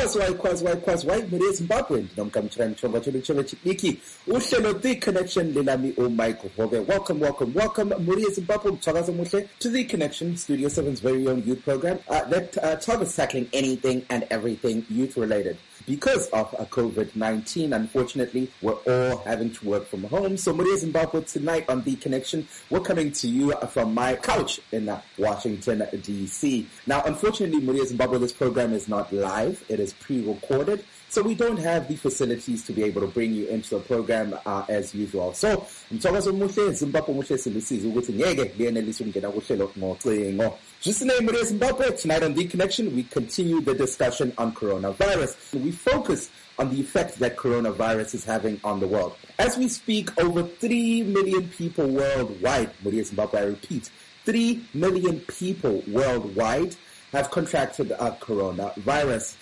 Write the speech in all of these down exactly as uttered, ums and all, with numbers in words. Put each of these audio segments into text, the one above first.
Kwazi kwazi kwazi why muri Zimbabwe nomkamthira mthomba thole thole chiki uhlelo The Connection lelami o Mike Hove. Welcome welcome welcome muri Zimbabwe mthakazo muhle to The Connection, Studio seven's very own youth program uh, that uh, targets tackling anything and everything youth related. Because of uh, COVID nineteen, unfortunately, we're all having to work from home. So, Maria Zimbabwe, tonight on The Connection, we're coming to you from my couch in uh, Washington, D C. Now, unfortunately, Maria Zimbabwe, this program is not live. It is pre-recorded. So we don't have the facilities to be able to bring you into the program uh, as usual. So, mthakazo muhle Zimbabwe muhle silisiza ukuthi ngeke liyenelisa ukungena kuhlelo ngocingo. Just the name Maria Zimbabwe. Tonight on The Connection, we continue the discussion on coronavirus. We focus on the effect that coronavirus is having on the world. As we speak, over three million people worldwide, Maria Zimbabwe, I repeat, three million people worldwide have contracted uh, coronavirus.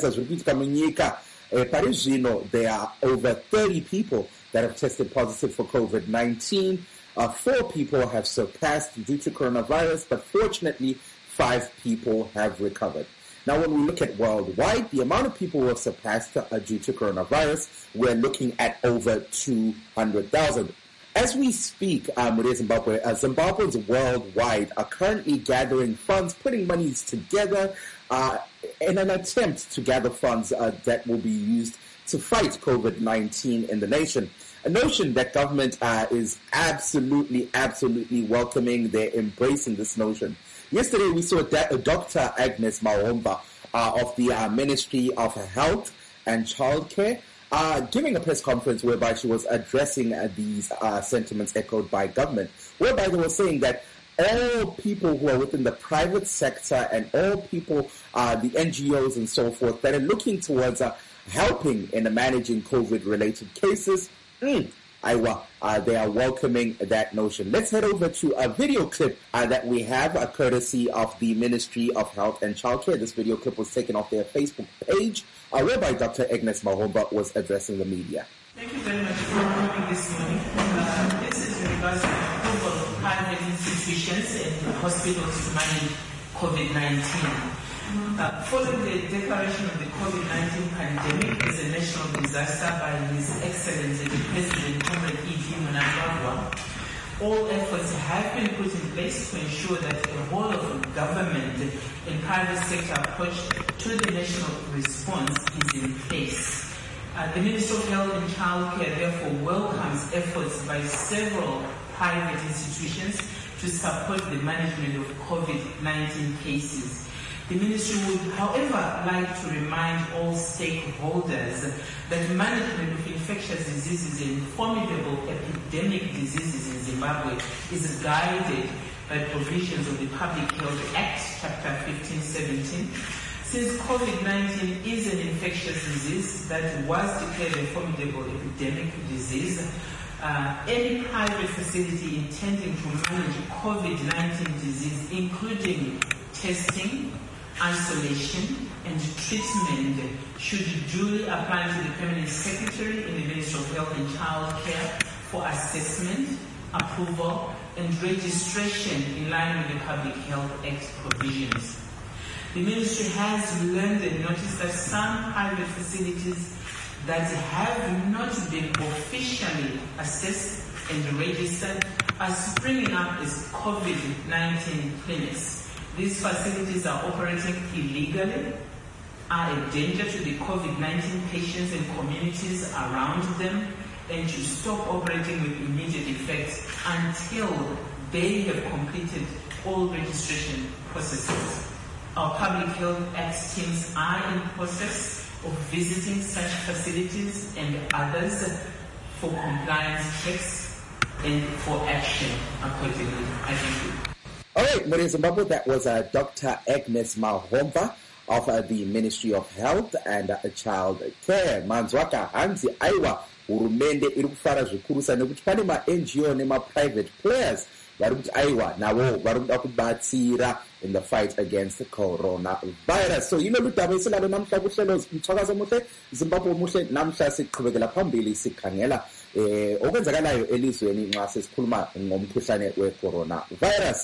There are over thirty people that have tested positive for COVID nineteen. Uh, four people have surpassed due to coronavirus, but fortunately, five people have recovered. Now, when we look at worldwide, the amount of people who have surpassed uh, due to coronavirus, we're looking at over two hundred thousand. As we speak, um, Zimbabwe, uh, Zimbabweans worldwide are currently gathering funds, putting monies together uh, in an attempt to gather funds uh, that will be used to fight COVID nineteen in the nation. A notion that government uh, is absolutely, absolutely welcoming. They're embracing this notion. Yesterday, we saw da- Doctor Agnes Mahomba uh, of the uh, Ministry of Health and Childcare uh, giving a press conference whereby she was addressing uh, these uh, sentiments echoed by government, whereby they were saying that all people who are within the private sector and all people, uh, the N G Os and so forth, that are looking towards uh, helping in managing COVID-related cases, Mm, Iowa, uh, they are welcoming that notion. Let's head over to a video clip uh, that we have, uh, courtesy of the Ministry of Health and Childcare. This video clip was taken off their Facebook page, uh, whereby Doctor Agnes Mahomba was addressing the media. Thank you very much for coming this morning. Uh, this is in regards to the approval of private institutions and hospitals to manage COVID nineteen. Uh, following the declaration of the COVID nineteen pandemic as a national disaster by His Excellency the President, Comrade E G Mnangagwa, all efforts have been put in place to ensure that the whole of government and private sector approach to the national response is in place. Uh, the Ministry of Health and Childcare therefore welcomes efforts by several private institutions to support the management of COVID nineteen cases. The Ministry would, however, like to remind all stakeholders that management of infectious diseases and formidable epidemic diseases in Zimbabwe is guided by provisions of the Public Health Act, Chapter fifteen seventeen. Since COVID nineteen is an infectious disease that was declared a formidable epidemic disease, uh, any private facility intending to manage COVID nineteen disease, including testing, isolation and treatment, should duly apply to the Permanent Secretary in the Ministry of Health and Childcare for assessment, approval and registration in line with the Public Health Act provisions. The Ministry has learned and noticed that some private facilities that have not been officially assessed and registered are springing up as COVID nineteen clinics. These facilities are operating illegally, are a danger to the COVID nineteen patients and communities around them, and should stop operating with immediate effect until they have completed all registration processes. Our Public Health Act teams are in process of visiting such facilities and others for compliance checks and for action accordingly. I thank you. All right, Maria Zimbabwe, that was uh, Doctor Agnes Mahomba of uh, the Ministry of Health and uh, Child Care. Manzwaka hanzi aiwa hurumende iri kufara zvikurusa nekuti pane ma-N G O nema-private players vari kuti aiwa navo vari kuda kubatsira in the fight against the coronavirus. So yilo ludaba esilalo namhla kuhlelo mthakazo muhle Zimbabwe muhle namhla siqhubekela phambili sikhangela eh okwenzakalayo elizweni nxa sesikhuluma ngomkhuhlane we-coronavirus.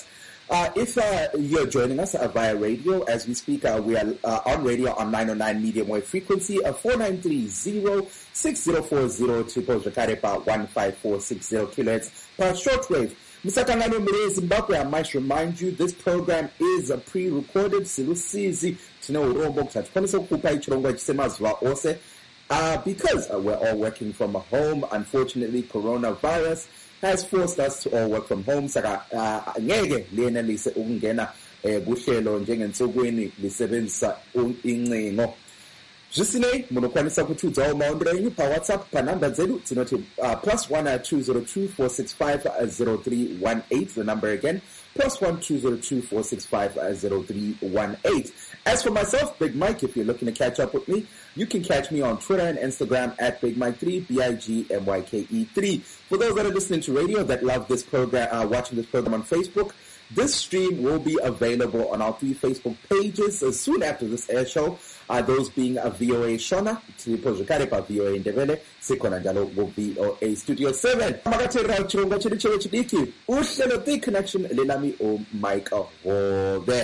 Uh, if uh, you're joining us uh, via radio, as we speak, uh, we are uh, on radio on nine oh nine medium wave frequency, uh, four nine three zero, six zero four zero, triple Zakarepa one five four six zero kilohertz per shortwave. Misakangano Mire Zimbabwe, I must remind you, this program is uh, pre-recorded. Silusizi, Tino Rombo, Tatkonisa Kupai Chirongwa Chisemazwa Ose, uh, because uh, we're all working from home. Unfortunately, coronavirus has forced us to all work from home. Saka ngeke lena lise ukungena kuhlelo njengensukwini lisebenzisa incingo. Jisine munokwanisa kuthudza umaundra yenu pa WhatsApp pa number zetu tinoti uh, plus one uh, two zero two four six five uh, zero three one eight. The number again plus one two zero two four six five uh, zero three one eight. As for myself, Big Mike, if you're looking to catch up with me, you can catch me on Twitter and Instagram at Big Mike three, B I G M Y K E three. For those that are listening to radio that love this program, uh, watching this program on Facebook, this stream will be available on our three Facebook pages uh, soon after this air show. Uh, those being a V O A Shona, Tripozukarepa V O A Ndebele, Sikona Jalo V O A Studio seven. Magatera Chirunga Chirichiro Chidiki, Ushelo The Connection, Lelami O Mike Ahove.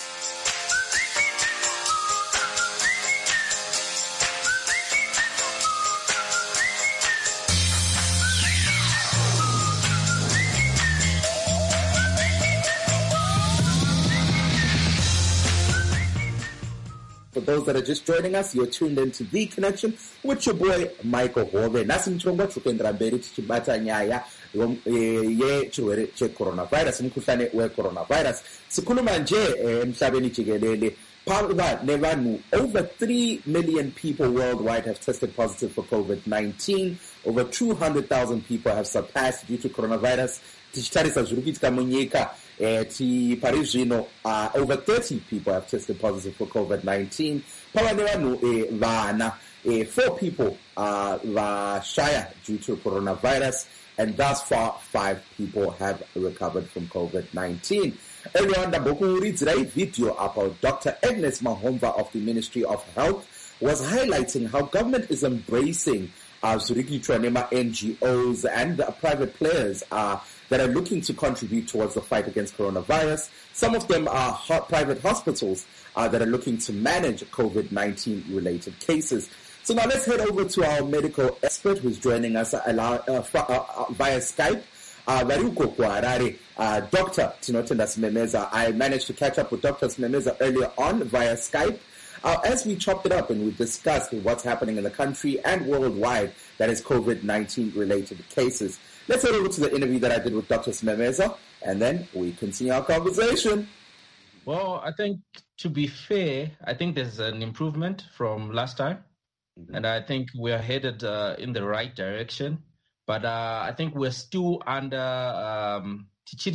For those that are just joining us, you're tuned into The Connection with your boy Michael Hove. Nasi mchongwa tukendra mberi tichibata nyaya ye chirwere che coronavirus, mkhuhlane we coronavirus. Sikhuluma nje emhlabeni jikelele phambi nevanu over three million people worldwide have tested positive for COVID nineteen. Over two hundred thousand people have surpassed due to coronavirus. Tichitarisa zviri kuitika munyika. Uh, Parisino, uh, over thirty people have tested positive for COVID nineteen. Pawanewanu uh, vana, uh, four people uh, vashaya due to coronavirus, and thus far five people have recovered from COVID nineteen. Earlier on, Boku reads a video about Doctor Agnes Mahomva of the Ministry of Health was highlighting how government is embracing uh, Zuriki Tranema N G Os and uh, private players uh, that are looking to contribute towards the fight against coronavirus. Some of them are ho- private hospitals uh, that are looking to manage COVID nineteen related cases. So now let's head over to our medical expert who's joining us uh, uh, uh, uh, via Skype. Uh, uh, Doctor Tinotenda Simemeza. I managed to catch up with Doctor Simemeza earlier on via Skype. Uh, as we chopped it up and we discussed what's happening in the country and worldwide that is COVID nineteen related cases. Let's head over to the interview that I did with Doctor Simemeza, and then we continue our conversation. Well, I think, to be fair, I think there's an improvement from last time, mm-hmm. and I think we're headed uh, in the right direction. But uh, I think we're still under um,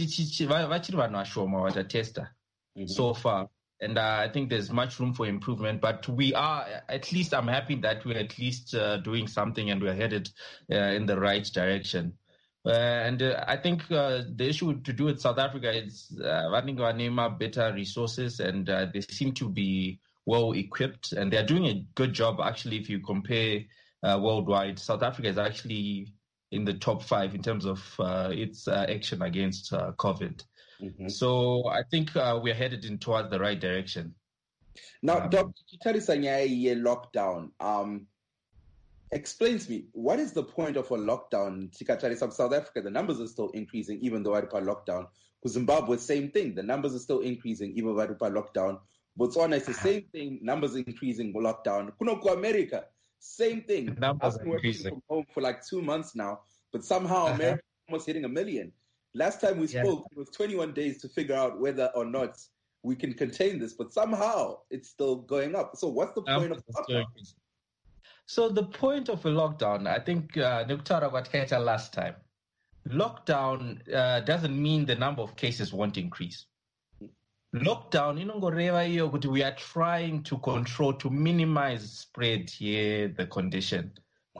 so far. And uh, I think there's much room for improvement, but we are, at least I'm happy that we're at least uh, doing something and we're headed uh, in the right direction. Uh, and uh, I think uh, the issue to do with South Africa is uh, running our better resources, and uh, they seem to be well equipped, and they're doing a good job. Actually, if you compare uh, worldwide, South Africa is actually in the top five in terms of uh, its uh, action against uh, COVID. Mm-hmm. So I think uh, we're headed in towards the right direction. Now, um, Doctor Chitarisanya lockdown. Um, explain to me, what is the point of a lockdown? South Africa, the numbers are still increasing, even though Arupa lockdown. Zimbabwe, same thing. The numbers are still increasing, even though Arupa lockdown. Botswana, it's the same thing. Numbers increasing, lockdown. Kunoko America, same thing. Numbers I've been working from home for like two months now, but somehow uh-huh. America is almost hitting a million. Last time we spoke, yeah. It was twenty-one days to figure out whether or not we can contain this, but somehow it's still going up. So what's the point um, of lockdown? So the point of a lockdown, I think uh, Nuktara got catcher last time. Lockdown uh, doesn't mean the number of cases won't increase. Lockdown, you know, we are trying to control, to minimize spread here, the condition.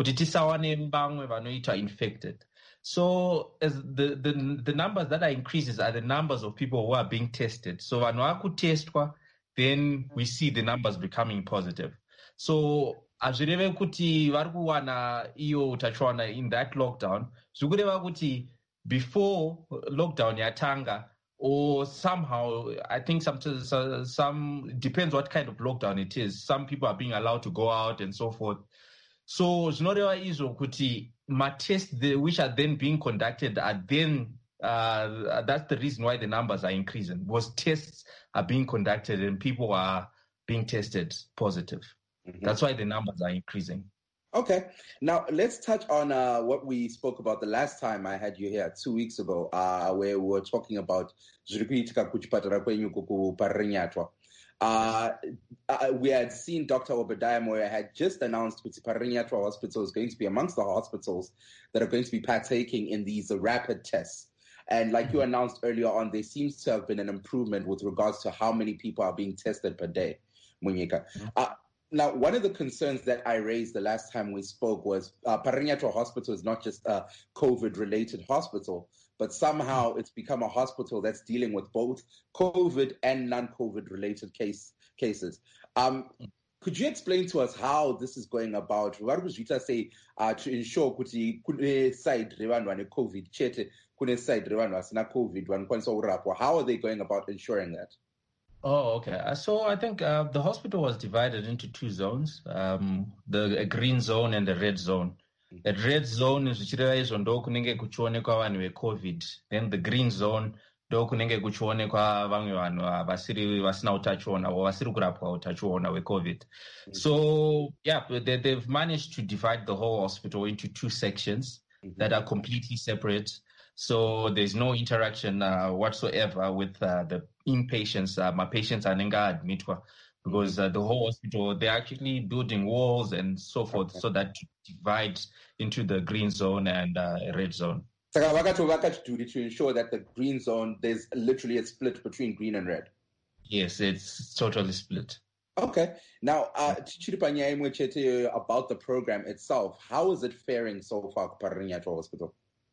Infected. So as the, the the numbers that are increases are the numbers of people who are being tested. So then we see the numbers becoming positive. So azvireve kuti vari kuwana iyo utachiona in that lockdown, zvikureva kuti before lockdown yatanga or somehow, I think some, some depends what kind of lockdown it is. Some people are being allowed to go out and so forth. So zvinoreva izvo kuti ma-tests which are then being conducted are then, uh, that's the reason why the numbers are increasing, because tests are being conducted and people are being tested positive. Mm-hmm. That's why the numbers are increasing. Okay. Now, let's touch on uh, what we spoke about the last time I had you here two weeks ago, uh, where we were talking about uh, uh, we had seen Doctor Obadiah Moyo had just announced that Pararinyatwa Hospital is going to be amongst the hospitals that are going to be partaking in these uh, rapid tests. And like you announced earlier on, there seems to have been an improvement with regards to how many people are being tested per day, Munyika. Uh, Now, one of the concerns that I raised the last time we spoke was uh, Pararinyatwa Hospital is not just a COVID-related hospital, but somehow it's become a hospital that's dealing with both COVID and non-COVID-related case, cases. Um, could you explain to us how this is going about? What would you say uh, to ensure kuti kune side revanhu vane COVID chete, kune side revanhu vasina COVID vanokwanisa kurapwa? How are they going about ensuring that? Oh, okay. So I think uh, the hospital was divided into two zones, um, the a green zone and the red zone. The red zone is zvichireva ndo kunenge kuchionekwa vanhu veCovid. Then the green zone ndo kunenge kuchionekwa vamwe vanhu vasiri vasina utachiona or vasiri kurapwa utachiona hweCovid. Mm-hmm. So yeah, they, they've managed to divide the whole hospital into two sections mm-hmm. that are completely separate. So there's no interaction uh, whatsoever with uh, the inpatients. Uh, my patients are nenga admitwa because uh, the whole hospital, they're actually building walls and so forth okay. so that to divide into the green zone and uh, red zone. So to ensure that the green zone, there's literally a split between green and red. Yes, it's totally split. Okay. Now, uh, about the program itself, how is it faring so far at Pararinyatwa Hospital?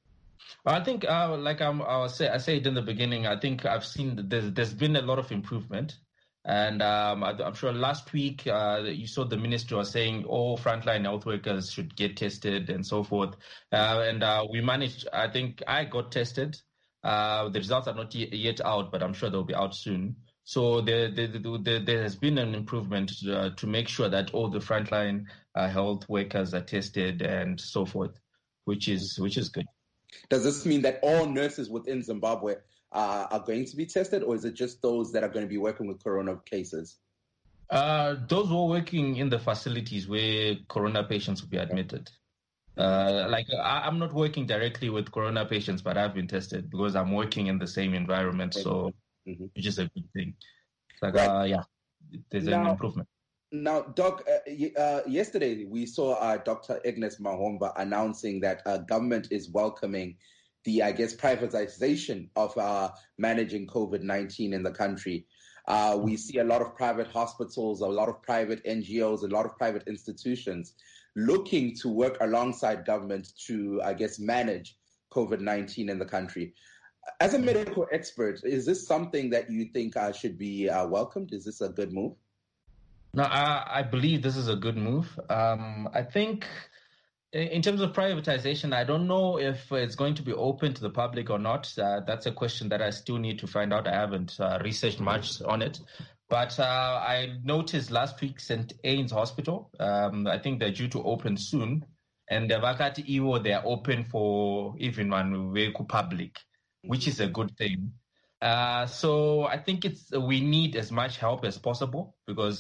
I think, uh, like I'm, I say, I said in the beginning, I think I've seen that there's, there's been a lot of improvement. And um, I, I'm sure last week uh, you saw the minister was saying all frontline health workers should get tested and so forth. Uh, and uh, we managed, I think I got tested. Uh, the results are not yet out, but I'm sure they'll be out soon. So there, there, there, there has been an improvement uh, to make sure that all the frontline uh, health workers are tested and so forth, which is which is good. Does this mean that all nurses within Zimbabwe uh, are going to be tested, or is it just those that are going to be working with corona cases? Uh, those who are working in the facilities where corona patients will be admitted. Uh, like I, I'm not working directly with corona patients, but I've been tested because I'm working in the same environment, so mm-hmm. which is a good thing. It's like, right. uh, yeah, there's now, an improvement. Now, Doc, uh, uh, yesterday we saw uh, Doctor Agnes Mahomba announcing that uh, government is welcoming the, I guess, privatization of uh, managing COVID nineteen in the country. Uh, we see a lot of private hospitals, a lot of private N G Os, a lot of private institutions looking to work alongside government to, I guess, manage COVID nineteen in the country. As a medical expert, is this something that you think uh, should be uh, welcomed? Is this a good move? No, I, I believe this is a good move. Um, I think in terms of privatization, I don't know if it's going to be open to the public or not. Uh, that's a question that I still need to find out. I haven't uh, researched much on it. But uh, I noticed last week Saint Anne's Hospital, um, I think they're due to open soon. And the Vakati Iwo, they're open for even one vehicle public, which is a good thing. Uh, so I think it's we need as much help as possible because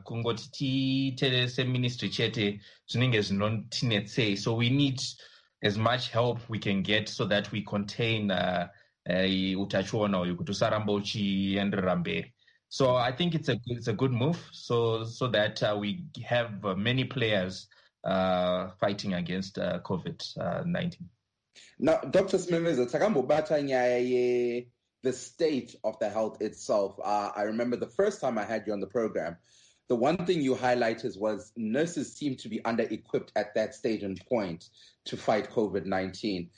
kungoti tele ministry chete zvinenge so we need as much help we can get so that we contain uh, utachiona uyu kuti usaramba uchienderera mberi. So I think it's a it's a good move so so that uh, we have uh, many players uh, fighting against uh, COVID nineteen. Now, Doctor Smemeza, takambobata nyaya ye the state of the health itself. Uh, I remember the first time I had you on the program, the one thing you highlighted was nurses seem to be under-equipped at that stage and point to fight COVID nineteen.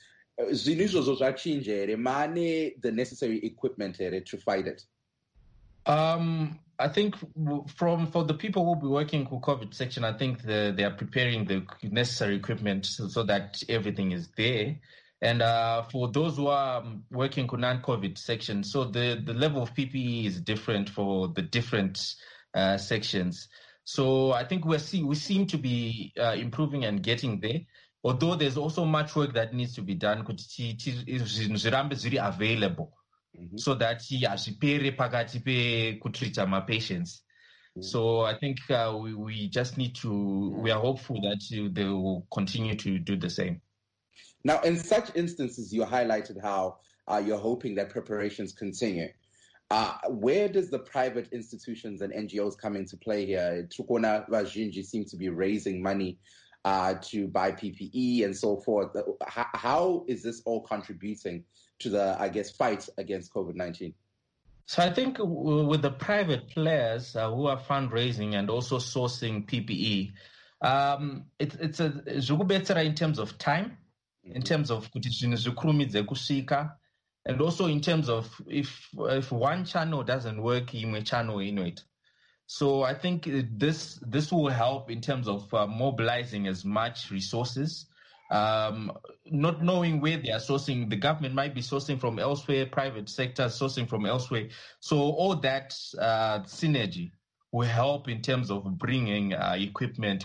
The necessary equipment to fight it? Um, I think from for the people who will be working with COVID section, I think the, they are preparing the necessary equipment so, so that everything is there. And uh, for those who are um, working in non-COVID sections, so the, the level of P P E is different for the different uh, sections. So I think we're see, we seem to be uh, improving and getting there, although there's also much work that needs to be done kuti zvirambe zviri available mm-hmm. so that hazvipere pakati pekutreata mapatients. Mm-hmm. So I think uh, we, we just need to, mm-hmm. we are hopeful that they will continue to do the same. Now, in such instances, you highlighted how uh, you're hoping that preparations continue. Uh, where does the private institutions and N G Os come into play here? Tukona Vazhinji seem to be raising money uh, to buy P P E and so forth. How, how is this all contributing to the, I guess, fight against COVID nineteen? So I think with the private players uh, who are fundraising and also sourcing P P E, um, it, it's a better in terms of time, mm-hmm. in terms of kusika. And also in terms of if if one channel doesn't work, a channel in it. So I think this this will help in terms of uh, mobilizing as much resources. Um, not knowing where they are sourcing, the government might be sourcing from elsewhere, private sector sourcing from elsewhere. So all that uh, synergy will help in terms of bringing uh, equipment.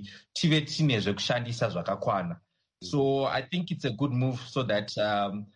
So I think it's a good move so that. Um,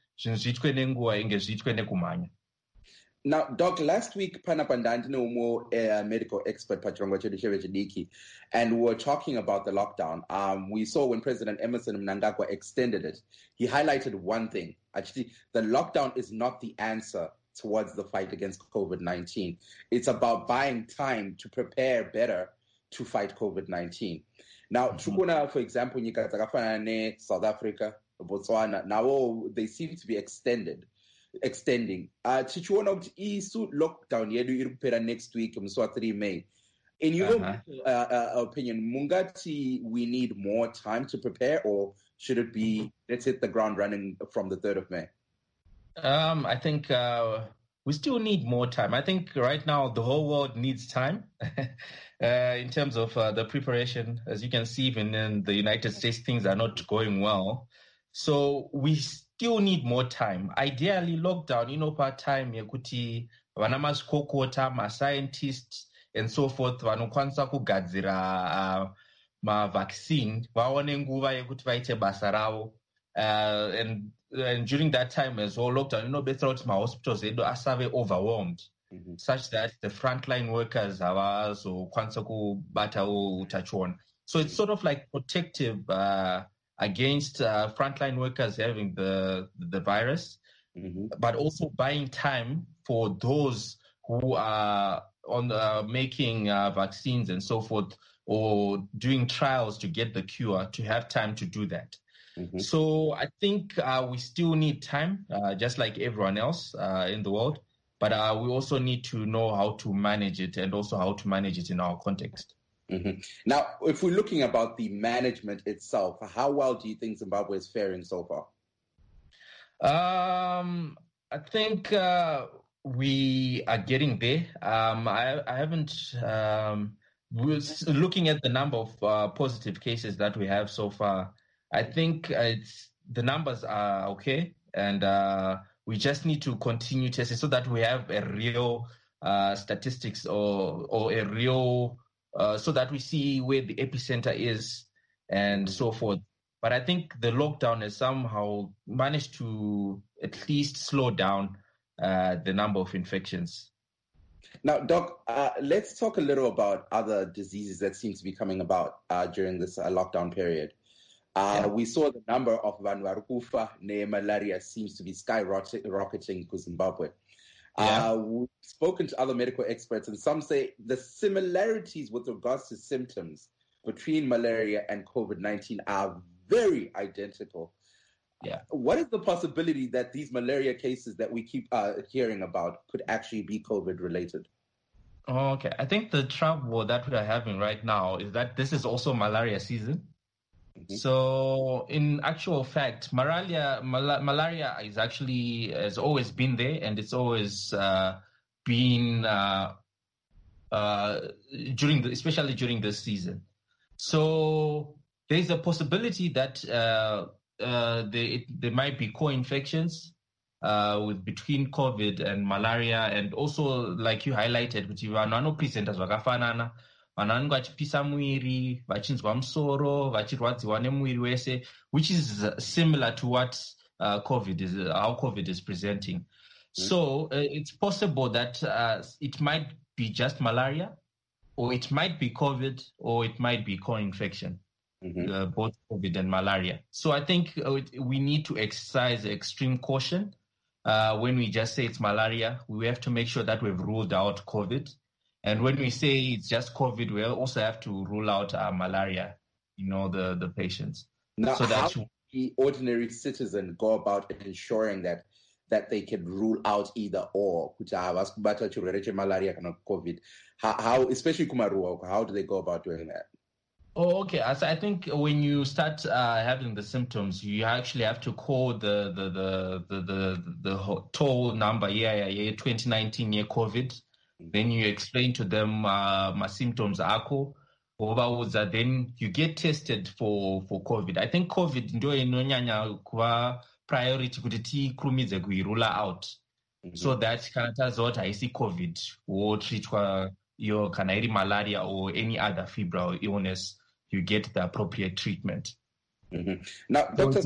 Now, Doc, last week, Panapandantino Umo, a medical expert, and we were talking about the lockdown. Um, we saw when President Emerson Mnangagwa extended it, he highlighted one thing. Actually, the lockdown is not the answer towards the fight against COVID nineteen. It's about buying time to prepare better to fight COVID nineteen. Now, mm-hmm. for example, South Africa, Botswana, now they seem to be extended, extending. Uh, Chichuona isu lockdown yedu next week, three May. In your uh-huh. uh, uh, opinion, Mungati, we need more time to prepare, or should it be let's hit the ground running from the third of May? Um, I think uh, we still need more time. I think right now the whole world needs time uh, in terms of uh, the preparation. As you can see, even in the United States, things are not going well. So we still need more time. Ideally, lockdown, you know, part-time, yekuti, vanamazvikokota, ma-scientists, and so forth, vanokwanisa kugadzira ma-vaccine, vaone nguva yekuti vaite basa ravo. And and during that time as well, lockdown, you know, better out ma-hospitals, edu asave overwhelmed, mm-hmm. such that the frontline workers have also kwanisa kubata utachiona. So it's sort of like protective uh, against uh, frontline workers having the the virus, mm-hmm. but also buying time for those who are on uh, making uh, vaccines and so forth, or doing trials to get the cure, to have time to do that. Mm-hmm. So I think uh, we still need time, uh, just like everyone else uh, in the world, but uh, we also need to know how to manage it, and also how to manage it in our context. Mm-hmm. Now, if we're looking about the management itself, how well do you think Zimbabwe is faring so far? Um, I think uh, we are getting there. Um, I, I haven't. Um, we're looking at the number of uh, positive cases that we have so far. I think it's the numbers are okay, and uh, we just need to continue testing so that we have a real uh, statistics or or a real. Uh, so that we see where the epicenter is and so forth. But I think the lockdown has somehow managed to at least slow down uh, the number of infections. Now, Doc, uh, let's talk a little about other diseases that seem to be coming about uh, during this uh, lockdown period. Uh, yeah. We saw the number of vanwarukufa ne malaria seems to be skyrocketing in Zimbabwe. Yeah. Uh, we've spoken to other medical experts, and some say the similarities with regards to symptoms between malaria and COVID nineteen are very identical. Yeah. What is the possibility that these malaria cases that we keep uh, hearing about could actually be COVID related? Okay. I think the trouble that we are having right now is that this is also malaria season. Mm-hmm. So, in actual fact, malaria mal- malaria is actually has always been there, and it's always uh, been uh, uh, during, the, especially during this season. So, there is a possibility that uh, uh, there, it, there might be co-infections uh, with between COVID and malaria, and also like you highlighted, kuti vanhu vanopresenta zvakafanana, vanhu vanenge vachipisa mwiri, vachinzwa musoro, vachirwadziwa nemwiri wese, which is similar to what uh, COVID is, uh, how COVID is presenting. Mm-hmm. So uh, it's possible that uh, it might be just malaria, or it might be COVID, or it might be co-infection. Mm-hmm. Uh, both COVID and malaria. So I think uh, we need to exercise extreme caution uh, when we just say it's malaria. We have to make sure that we've ruled out COVID. And when we say it's just COVID, we also have to rule out uh, malaria, you know, the, the patients. Now, so how that does the ordinary citizen go about ensuring that that they can rule out either or? Malaria and COVID. How, how especially Kumaruwa, how do they go about doing that? Oh, okay. As I think when you start uh, having the symptoms, you actually have to call the the the the the, the toll number. Yeah, yeah, yeah. twenty nineteen year COVID. Then you explain to them uh, my symptoms ako. Then you get tested for for COVID. I think COVID ndo inonyanya kwa priority kuti tikurumidze kuirula out, mm-hmm. so that kana tazoti haisi COVID wotreatwa iyo kana iri malaria or any other febrile illness, you get the appropriate treatment. Mm-hmm. Now, Doctor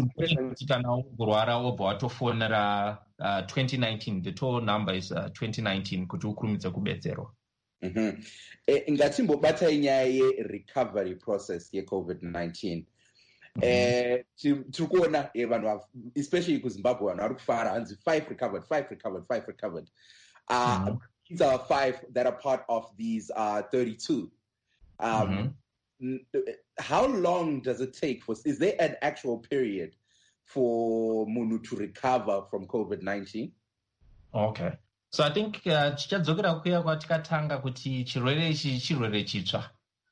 Foner, uh, twenty nineteen, the toll number is uh, twenty nineteen. Kuti ukurumidze kubetserwa. Mhm. Ingatimbobata inyaya ye-recovery process ye-COVID nineteen. Eh, tiri kuona vanhu, especially kuZimbabwe, vanhu vari kufara hanzi five recovered, five recovered, five recovered. Uh, mm-hmm. These are five that are part of these uh, thirty-two. Um, mm-hmm. How long does it take? For, is there an actual period for Munu to recover from COVID nineteen? Okay. So I think tichadzokera kuya kwatikatanga kuti chirwere ichi chirwere chitsva.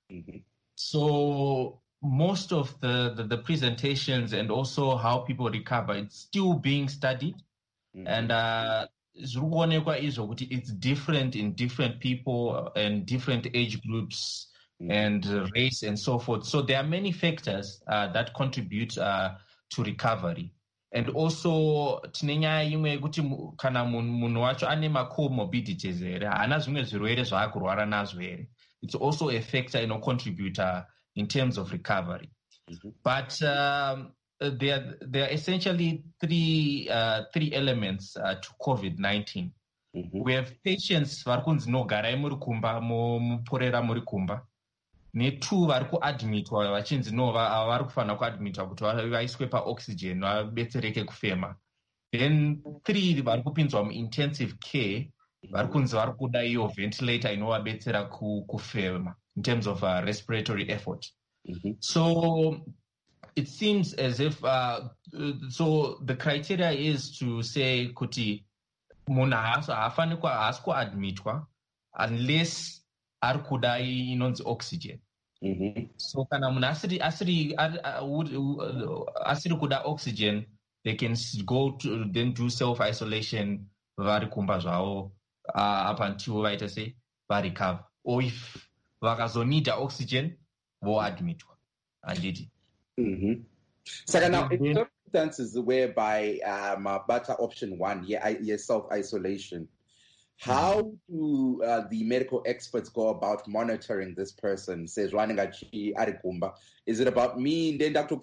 So most of the, the, the presentations and also how people recover, it's still being studied. Mm-hmm. And uh, it's different in different people and different age groups, mm-hmm. and race and so forth. So there are many factors uh, that contribute uh, to recovery. And also tinenya imwe kuti kana munhu wacho ane comorbidities ere, hana zvimwe zvirwere zvaakurwara nazvo ere. It's also a factor, you know, contributor in terms of recovery. Mm-hmm. But um, there, there are essentially three uh, three elements uh, to COVID nineteen. Mm-hmm. We have patients vari kunzi nogarai muri kumba, muporera muri kumba. Ne-two vari kuadmitwa vachinzi no vari kufanira kuadmitwa kuti vaiswe paoxygen vabetsereke kufema. Then three vari kupinzwa muintensive care, vari kunzi vari kuda iyo ventilator inovabetsera kufema in terms of uh, respiratory effort. Mm-hmm. So it seems as if uh, so the criteria is to say kuti munhu haafani haasi kuadmitwa unless ari kuda inonzi oxygen. Mm-hmm. So kana munhu asiri asiri asiri kuda oxygen, they can go to then do self isolation vari kumba zvavo uh, up until vaita sei varecover, or if vakazonida oxygen voadmitwa handiti. Mm-hmm. So now in circumstances whereby um bata option one, yeah, yeah, self isolation, how do uh, the medical experts go about monitoring this person? Says running at Arikumba. Is it about me? Then Doctor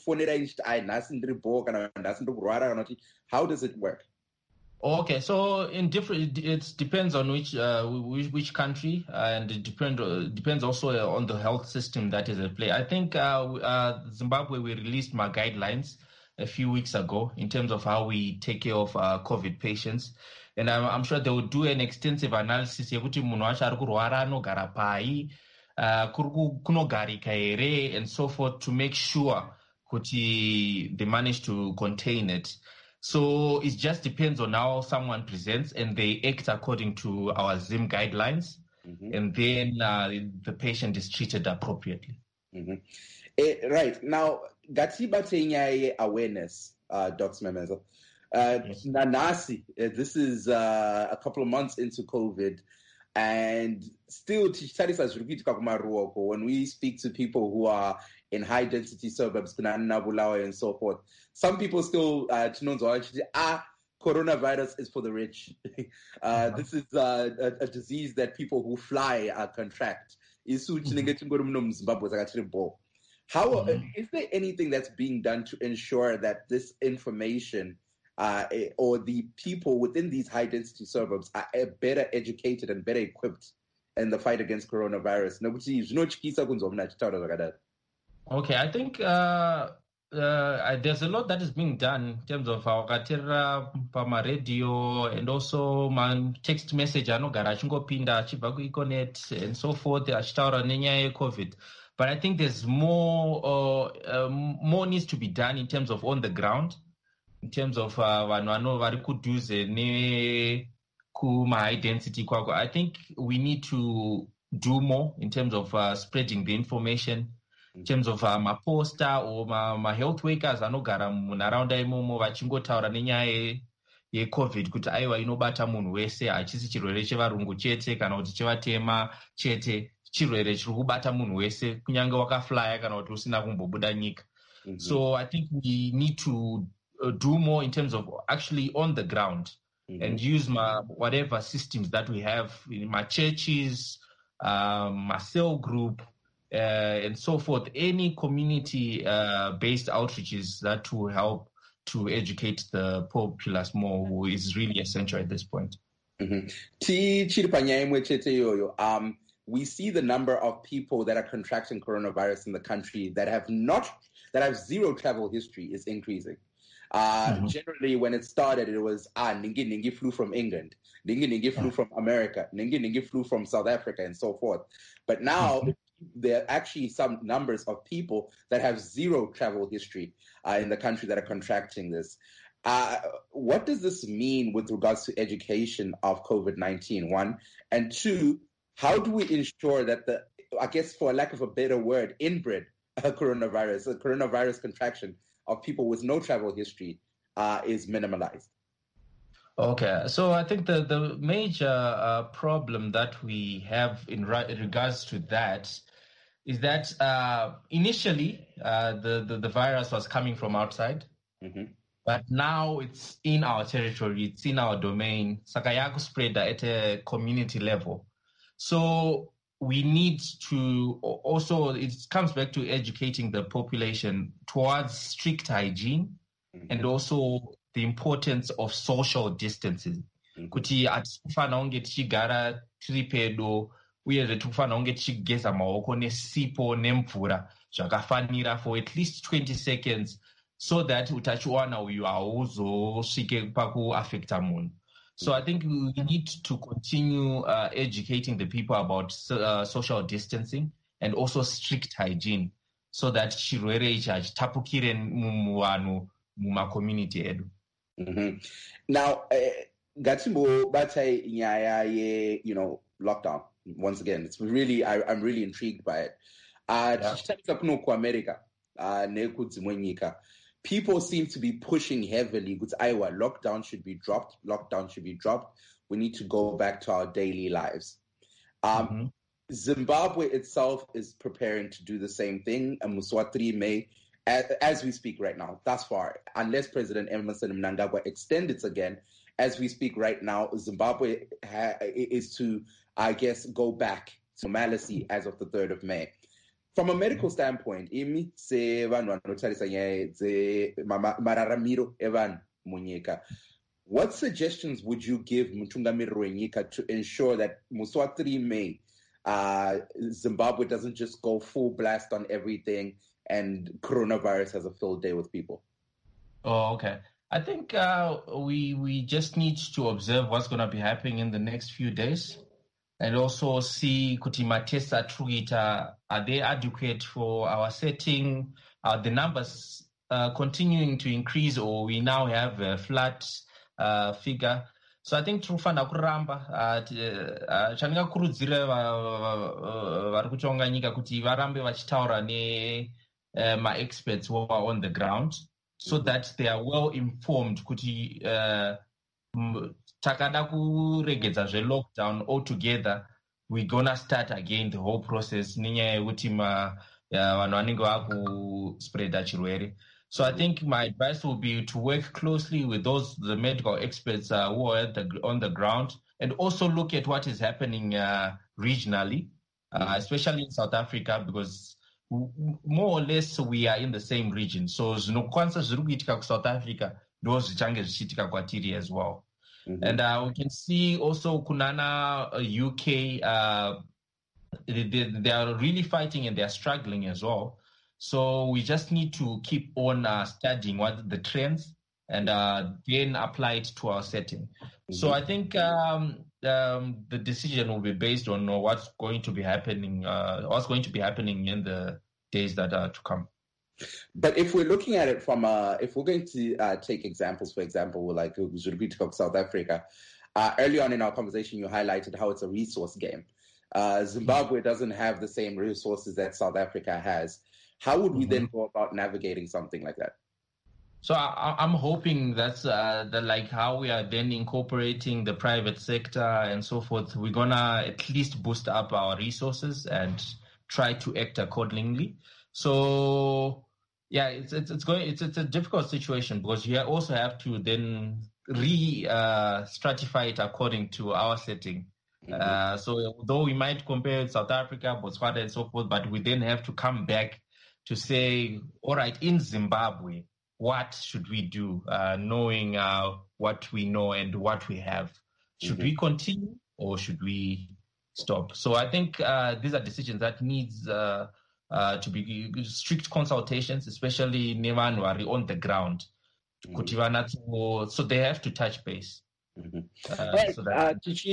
How does it work? Okay, so in different, it depends on which uh, which, which country, uh, and it depend uh, depends also on the health system that is at play. I think uh, uh, Zimbabwe, we released my guidelines a few weeks ago in terms of how we take care of uh, COVID patients. And I'm, I'm sure they will do an extensive analysis yekuti munhu wacho ari kurwara anogara pai, kunogarika here, and so forth, to make sure kuti they manage to contain it. So it just depends on how someone presents, and they act according to our Zim guidelines, mm-hmm. and then uh, the patient is treated appropriately. Mm-hmm. Uh, right. Now, Gatiba Tenya awareness, uh, Doctor Memenzo. Uh, yes. Nanasi, uh, this is uh, a couple of months into COVID, and still, when we speak to people who are in high-density suburbs, and so forth. Some people still, uh, ah, coronavirus is for the rich. uh, mm-hmm. This is uh, a, a disease that people who fly uh, contract. Mm-hmm. How mm-hmm. is there anything that's being done to ensure that this information uh, or the people within these high-density suburbs are better educated and better equipped in the fight against coronavirus? Okay, I think uh, uh, there's a lot that is being done in terms of our katera, pama radio, and also my text message anogara chingopinda chibva kuiconet and so forth achitaura nenyaya yeCovid. But I think there's more uh, uh, more needs to be done in terms of on the ground, in terms of vanhu vano vari kudhuze nekuma density kwako. I think we need to do more in terms of uh, spreading the information, in terms of uh, maposter or ma, ma health workers anogara munharaunda imomo vachingotaura nenyaya yeCovid kuti aiwa inobata munhu wese, hachisi chirwere chevarungu chete kana kuti chevatema chete, chirwere chiri kubata munhu wese kunyange wakaflya kana kuti usina kumbobuda nyika. Mm-hmm. So I think we need to uh, do more in terms of actually on the ground, mm-hmm. and use my whatever systems that we have in my churches, um, my cell group, uh, and so forth, any community uh, based outreaches that will help to educate the populace more is really essential at this point. Mm-hmm. um We see the number of people that are contracting coronavirus in the country that have not, that have zero travel history is increasing. Uh, mm-hmm. Generally, when it started, it was, ah, Ningi Ningi flew from England, Ningi Ningi flew from America, Ningi Ningi flew from South Africa, and so forth. But now, mm-hmm. there are actually some numbers of people that have zero travel history uh, in the country that are contracting this. Uh, what does this mean with regards to education of COVID nineteen, one? And two, how do we ensure that the, I guess for lack of a better word, inbred uh, coronavirus, a coronavirus contraction of people with no travel history uh, is minimalized? Okay, so I think the, the major uh, problem that we have in, ra- in regards to that is that uh, initially uh, the, the, the virus was coming from outside, mm-hmm. but now it's in our territory, it's in our domain. Sakayaku spread at a community level. So we need to also, it comes back to educating the population towards strict hygiene, mm-hmm. and also the importance of social distancing. Kuti atifana unge tichigara tiri pedo, uyezve tikufana unge tichigeza maoko nesipo nemvura zvakafanira for at least twenty seconds, so that utachiwana uyu hauzosvike pakuaffecta munhu. So I think we need to continue uh, educating the people about uh, social distancing and also strict hygiene, so that chirwere ichi hachitapukire muvanhu mumacommunity edu. Now, Gatimbo batai nyaya ye, you know, lockdown. Once again, it's really, I, I'm really intrigued by it. Uh, yeah. America, uh, people seem to be pushing heavily because Iowa lockdown should be dropped. Lockdown should be dropped. We need to go back to our daily lives. Um, mm-hmm. Zimbabwe itself is preparing to do the same thing. And Mswatini may, as, as we speak right now, thus far, unless President Emmerson Mnangagwa extends it again, as we speak right now, Zimbabwe ha- is to, I guess, go back to normalcy as of the third of May. From a medical standpoint, what suggestions would you give Mutungamiri Wenyika to ensure that Mswatini May, uh, Zimbabwe doesn't just go full blast on everything and coronavirus has a field day with people? Oh, okay. I think uh, we we just need to observe what's going to be happening in the next few days. And also see kuti matests atruita, are they adequate for our setting? Are the numbers uh, continuing to increase, or we now have a flat uh, figure? So I think tinofana kuramba chandingakurudzira vari kutonga nyika kuti varambe vachitaura nema-experts who are on the ground, so that they are well informed kuti uh, takada kuregedza zve-lockdown altogether, we're gonna start again the whole process nenyaya yekuti vanhu vanenge vakuspreada chirwere. So I think my advice will be to work closely with those the medical experts uh, who are at the, on the ground, and also look at what is happening uh, regionally, uh, mm-hmm. especially in South Africa, because more or less we are in the same region. So zvinokwanisa zviri kuitika kuSouth Africa ndo zvichange zvichiitika kwatiri as well. Mm-hmm. And uh, we can see also kunana uh, U K, uh, they, they are really fighting and they are struggling as well. So we just need to keep on uh, studying what the trends and uh, then apply it to our setting. Mm-hmm. So I think um, um, the decision will be based on what's going to be happening, uh, what's going to be happening in the days that are to come. But if we're looking at it from, uh, if we're going to uh, take examples, for example, like South Africa, uh, early on in our conversation, you highlighted how it's a resource game. Uh, Zimbabwe doesn't have the same resources that South Africa has. How would we mm-hmm. then go about navigating something like that? So I, I'm hoping that's uh, that like how we are then incorporating the private sector and so forth. We're gonna at least boost up our resources and try to act accordingly. So yeah, it's it's, it's going it's it's a difficult situation because you also have to then re uh, stratify it according to our setting. Mm-hmm. Uh, so although we might compare South Africa, Botswana, and so forth, but we then have to come back to say, all right, in Zimbabwe, what should we do, uh, knowing uh, what we know and what we have? Should mm-hmm. we continue or should we stop? So I think uh, these are decisions that needs uh, uh, to be strict consultations, especially nevanhu vari on the ground. Mm-hmm. So they have to touch base. Mm-hmm. Uh, right. so uh,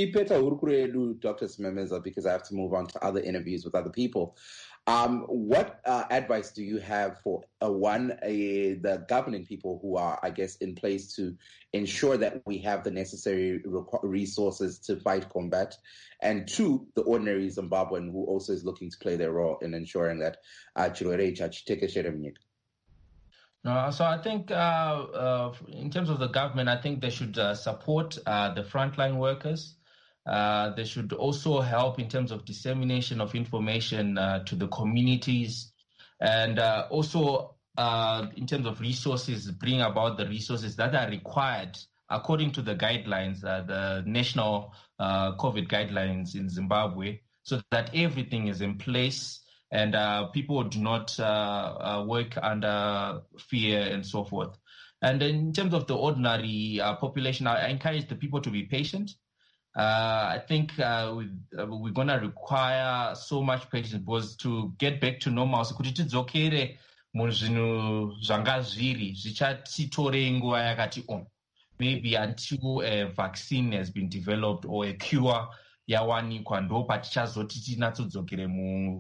Doctor Simemeza, because I have to move on to other interviews with other people. Um, what uh, advice do you have for uh, one, uh, the governing people who are, I guess, in place to ensure that we have the necessary rec- resources to fight combat, and two, the ordinary Zimbabwean who also is looking to play their role in ensuring that chirwere chachiteke munyika? Uh, so I think uh, uh, in terms of the government, I think they should uh, support uh, the frontline workers. Uh, they should also help in terms of dissemination of information uh, to the communities, and uh, also uh, in terms of resources, bring about the resources that are required according to the guidelines, uh, the national uh, COVID guidelines in Zimbabwe, so that everything is in place and uh, people do not uh, uh, work under fear and so forth. And in terms of the ordinary uh, population, I encourage the people to be patient. Uh, I think uh, we, uh, we're going to require so much patience because to get back to normal, kuti tidzokere muzvinhu zvanga zviri zvichatitore nguva yakati on. Maybe until a vaccine has been developed or a cure yawanikwa ndo patichazoti tinatsodzokere mu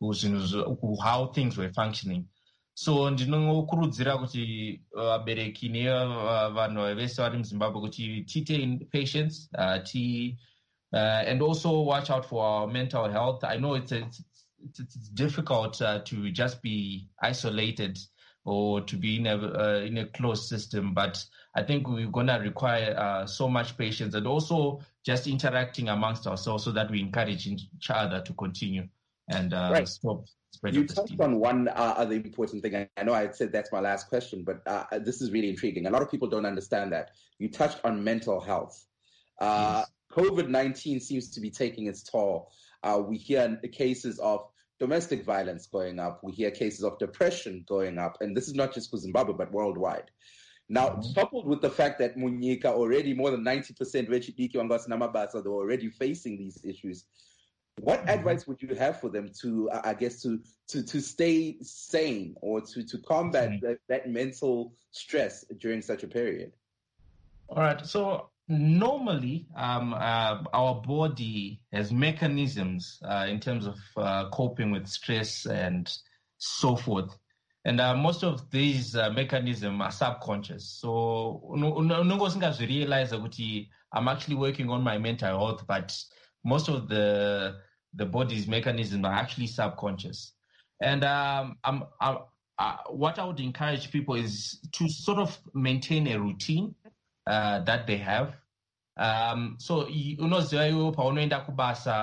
how things were functioning. So ndinokurudzira kuti vabereki nevanhu vese vari muZimbabwe kuti tiite patience uh, t, uh, and also watch out for our mental health. I know it's it's, it's, it's difficult uh, to just be isolated or to be in a uh, in a closed system, but I think we're going to require uh, so much patience and also just interacting amongst ourselves so that we encourage each other to continue and uh, right. stop. You touched on one uh, other important thing. I know I said that's my last question, but uh, this is really intriguing. A lot of people don't understand that. You touched on mental health. Uh, yes. COVID nineteen seems to be taking its toll. Uh, we hear cases of domestic violence going up. We hear cases of depression going up. And this is not just for Zimbabwe, but worldwide. Now, mm-hmm. coupled with the fact that Munyika already more than ninety percent they're already facing these issues, what mm-hmm. advice would you have for them to, uh, I guess, to, to, to stay sane or to, to combat mm-hmm. that, that mental stress during such a period? All right. So normally, um, uh, our body has mechanisms uh, in terms of uh, coping with stress and so forth. And uh, most of these uh, mechanisms are subconscious. So I realize that I'm actually working on my mental health, but most of the the body's mechanisms are actually subconscious. And um, I'm, I'm, uh, what I would encourage people is to sort of maintain a routine uh, that they have. Um, so unoziva paunoenda kubasa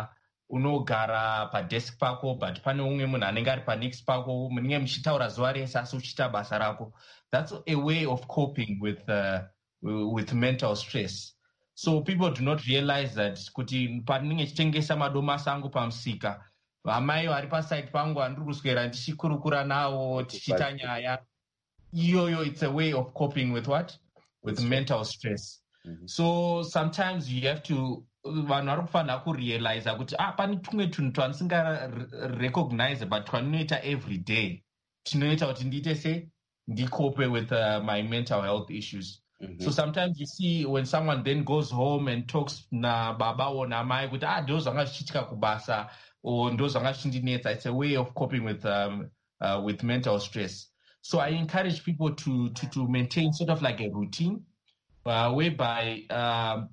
unogara padesk pako but pane umwe munhu anenge ari panext pako munenge muchitaura zuva rese asi uchiita basa rako. That's a way of coping with uh, with mental stress. So people do not realize that kuti paninge chitengesa madomasi angu pamusika vamai vari paside pangu andiri kuswera ndichikurukura nawo tichita nyaya iyoyo. It's a way of coping with what? With That's mental right. stress. Mm-hmm. So sometimes you have to vanhu vari kufanira kurealize kuti ah pane tumwe tunhu twandisinga recognize but twandinoita every day tinoita kuti ndiite se ndikope with uh, my mental health issues. Mm-hmm. So sometimes you see when someone then goes home and talks na baba or na mai kuti ah ndo zvanga zvichiitika kubasa or ndo zvanga zvichindinetsa. It's a way of coping with um, uh, with mental stress. So I encourage people to to to maintain sort of like a routine uh, whereby um,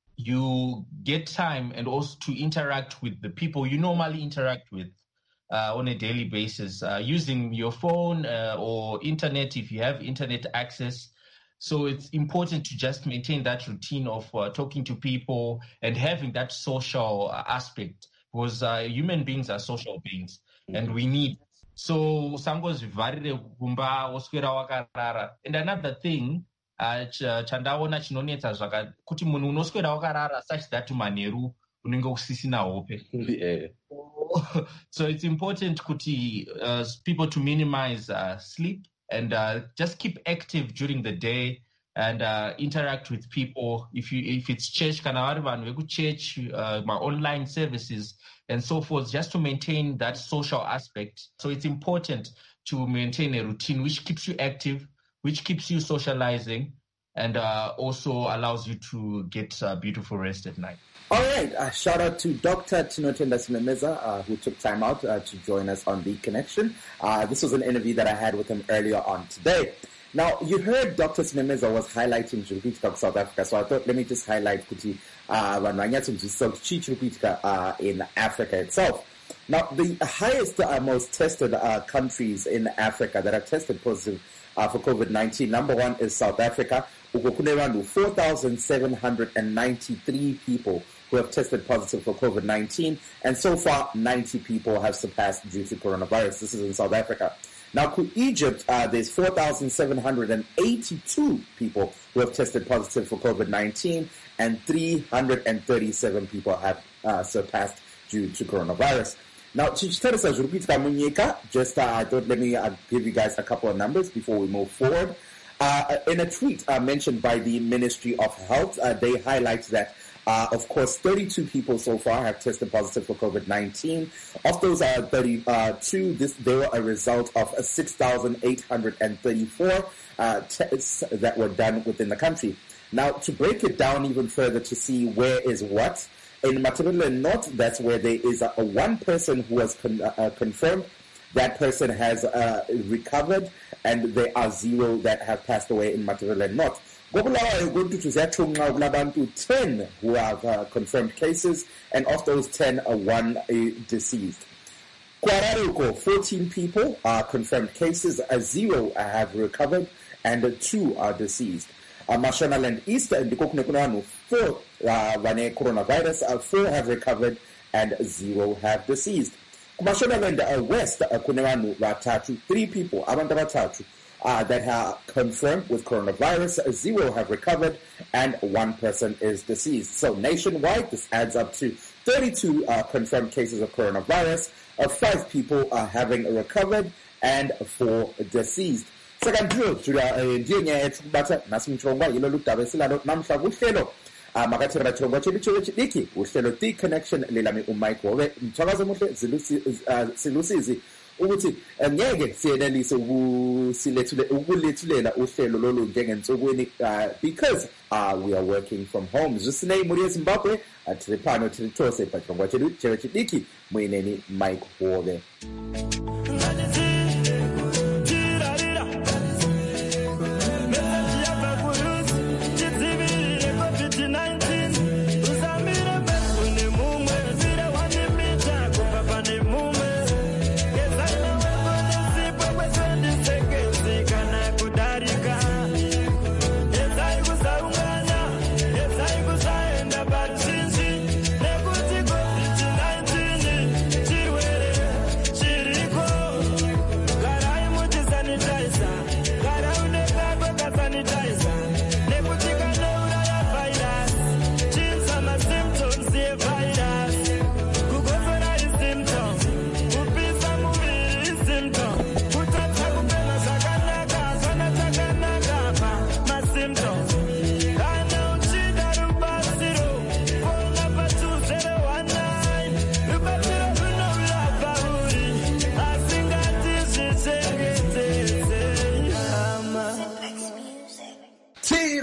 you get time and also to interact with the people you normally interact with uh, on a daily basis uh, using your phone uh, or internet if you have internet access. So it's important to just maintain that routine of uh, talking to people and having that social uh, aspect because uh, human beings are social beings mm-hmm. and we need. So sangozvivarire kumba woswera wakarara. And another thing chandaona chinonetsa zvaka kuti munhu unoswera wakarara such that manheru unenge usisina hope. Yeah. So it's important kuti uh, people to minimize uh, sleep and uh, just keep active during the day and uh, interact with people. If you if it's church, kana vari vanhu vekuchurch, uh, my online services and so forth, just to maintain that social aspect. So it's important to maintain a routine which keeps you active, which keeps you socializing, and uh, also allows you to get uh, beautiful rest at night. All right. Uh, shout out to Doctor Tinotenda Sinemeza, uh, who took time out uh, to join us on The Connection. Uh, this was an interview that I had with him earlier on today. Now, you heard Doctor Sinemeza was highlighting Chirikuitika South Africa, so I thought let me just highlight Kuti uh, in Africa itself. Now, the highest, uh, most tested uh, countries in Africa that have tested positive uh, for COVID nineteen, number one is South Africa. four thousand seven hundred ninety-three people who have tested positive for COVID nineteen, and so far ninety people have surpassed due to coronavirus. This is in South Africa. Now, to Egypt, uh, there's four thousand seven hundred eighty-two people who have tested positive for COVID nineteen, and three hundred thirty-seven people have uh, surpassed due to coronavirus. Now, just uh, I thought let me uh, give you guys a couple of numbers before we move forward. Uh, in a tweet uh, mentioned by the Ministry of Health, uh, they highlight that, uh, of course, thirty-two people so far have tested positive for COVID nineteen. Of those uh, thirty-two, this, they were a result of six thousand eight hundred thirty-four uh, tests that were done within the country. Now, to break it down even further to see where is what, in Matabeleland North, that's where there is a, a one person who was con- uh, confirmed. That person has uh, recovered, and there are zero that have passed away in Matabeleland North. ten who have uh, confirmed cases, and of those ten, uh, one is deceased. Kwararuko, fourteen people are confirmed cases, uh, zero have recovered, and uh, two are deceased. Uh, Mashonaland East and Dikokunekunanu, four uh, coronavirus, uh, four have recovered, and zero have deceased. Mashonaland uh, West, uh, Kunewanu Ratatu, three people, Abanda Ratatu, uh, that are confirmed with coronavirus, uh, zero have recovered, and one person is deceased. So nationwide, this adds up to thirty-two uh, confirmed cases of coronavirus, uh, five people are having recovered, and four deceased. Second drill, ndiyo nyaya kubata nasimchongwa ilo luktabe silano namhla kuhlelo makathera chongwa chedu chedu chidiki uhlelo The Connection lelami uMike Wobe mthakazo muhle silusizi ukuthi ngeke siyenelise ukusilethulela ukulethulela uhlelo lolu njengensukwini because uh, we are working from home. Zisine muri eZimbabwe atripano tritose pachongwa chedu chedu chidiki mwineni Mike Wobe. nineteen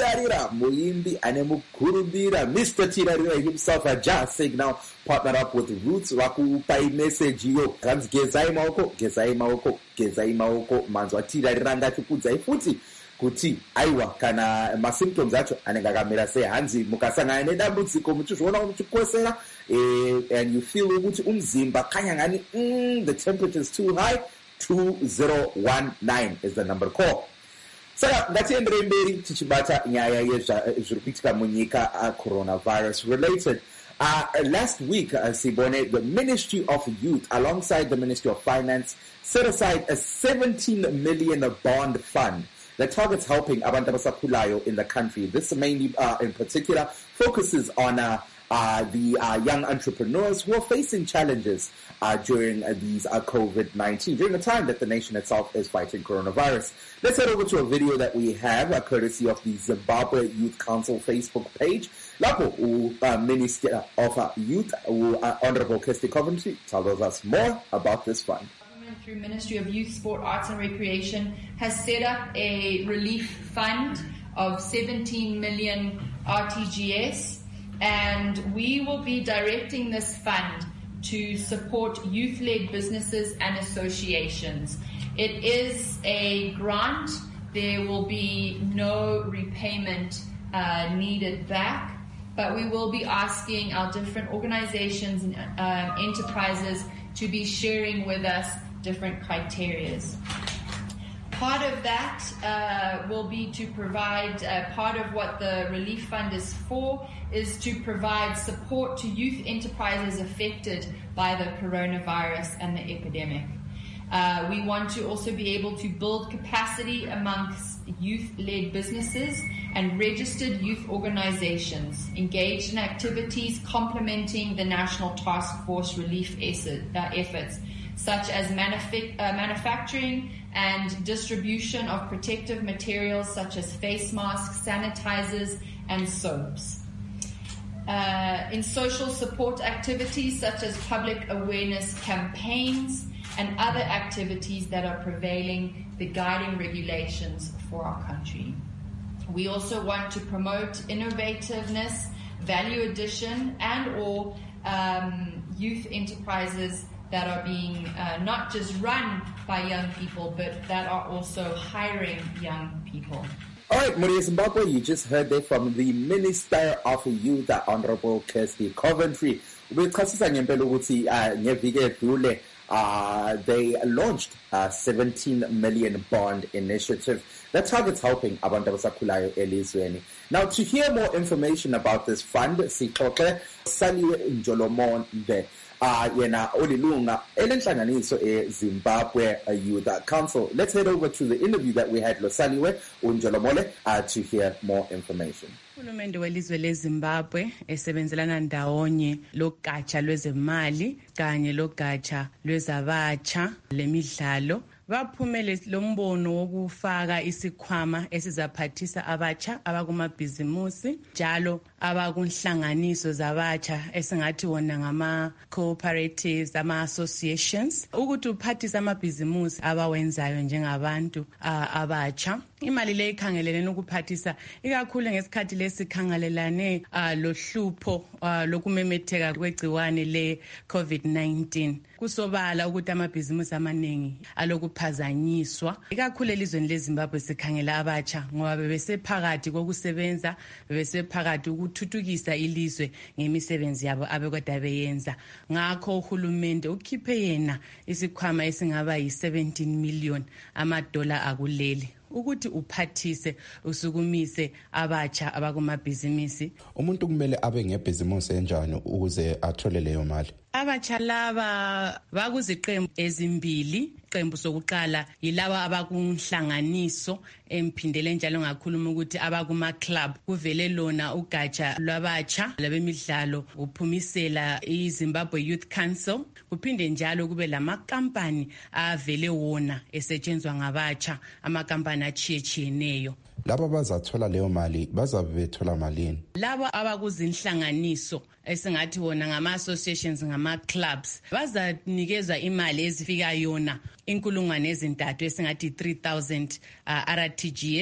Tirarira, Muimbi, Anemukurubira, Mister Tirarira himself had just saying now partner up with Roots Waku Pai message yo. Kans Gezai Maoko, Gezai Maoko, Gezai Maoko, Manzwa Tirarira ngati kudzai futi. Kuti aiwa kana ma symptoms acho anenge akamira sei hanzi mukasangana nedambudziko muchizviona muchikwesera eh, and you feel ukuthi umzimba kanyangani mm, the temperature is too high, two zero one nine is the number call. Saka ngatiendere mberi tichibata nyaya yezviri kuitika munyika coronavirus related. Uh, last week, uh, Sibone, the Ministry of Youth, alongside the Ministry of Finance, set aside a seventeen million bond fund that targets helping abantu abasakhulayo in the country. This mainly, uh, in particular, focuses on uh, uh, the uh, young entrepreneurs who are facing challenges uh, during uh, these uh, COVID nineteen, during the time that the nation itself is fighting coronavirus. Let's head over to a video that we have, uh, courtesy of the Zimbabwe Youth Council Facebook page. Lapo, uh, Minister of uh, Youth, uh, Honorable Kirsty Coventry, tells us more about this fund. Through Ministry of Youth, Sport, Arts and Recreation has set up a relief fund of seventeen million R T G S, and we will be directing this fund to support youth-led businesses and associations. It is a grant. There will be no repayment uh, needed back, but we will be asking our different organizations and uh, enterprises to be sharing with us different criterias. Part of that uh, will be to provide, uh, part of what the relief fund is for, is to provide support to youth enterprises affected by the coronavirus and the epidemic. Uh, we want to also be able to build capacity amongst youth-led businesses and registered youth organizations engaged in activities complementing the National Task Force relief efforts, such as manufa- uh, manufacturing and distribution of protective materials such as face masks, sanitizers, and soaps. Uh, in social support activities such as public awareness campaigns and other activities that are prevailing the guiding regulations for our country. We also want to promote innovativeness, value addition, and or um, youth enterprises that are being uh, not just run by young people, but that are also hiring young people. All right, Maria Zimbabwe, you just heard that from the Minister of Youth, the Honorable Kirsty Coventry. Uh, they launched a seventeen million bond initiative that targets helping abantu abasakhulayo elizweni. Now, to hear more information about this fund, sixoxe Saliwe Njolomonde, uh, yena olilunga elenhlanganiso eZimbabwe Youth Council. Let's head over to the interview that we had lo Saliwe Njolomole uh, to hear more information. Uhulumende welizwe leZimbabwe esebenzelana ndawonye logatsha lwezemali kanye logatsha lwezabatsha lemidlalo baphumele lombono wokufaka isikhwama esizaphathisa abatsha abakumabhizimusi njalo abakunhlanganiso zabatsha esingathi wona ngama cooperatives, ama associations, ukuthi uphathise amabhizimusi abawenzayo njengabantu uh, abatsha. Imali le ikhangelelene ukuphathisa ikakhulu ngesikhathi lesikhangelelane uh, lohlupho uh, lokumemetheka kwegciwane le COVID nineteen. Kusobala ukuthi amabhizimusi amaningi alokuphazanyiswa ikakhulu elizweni leZimbabwe sikhangela abatsha ngoba bebesephakathi kokusebenza, bebesephakathi ukuthuthukisa ilizwe ngemisebenzi yabo abekade beyenza. Ngakho uhulumende ukhiphe yena isikhwama esingaba yi seventeen million amadola akuleli ukuthi uphathise usukumise abatsha abakumabhizimusi. Umuntu kumele abe ngebhizimusi enjani ukuze athole leyo mali? Abatsha laba bakuziqembu ezimbili. Iqembu sokuqala yilaba abakunhlanganiso emphindele njalo ngakhuluma ukuthi abakuma club. Kuvele lona ugatsha lwabatsha labemidlalo uphumisela iZimbabwe Youth Council. Kuphinde njalo kube lamakampani avele wona esetshenzwa ngabatsha, amakampani achiyechiyeneyo. Laba bazathola leyo mali bazabe bethola malini? Laba abakuzinhlanganiso esingathi wona ngama associations, ngama clubs, bazanikezwa imali ezifika yona inkulungwane ezintathu esingathi three thousand uh, R T G S.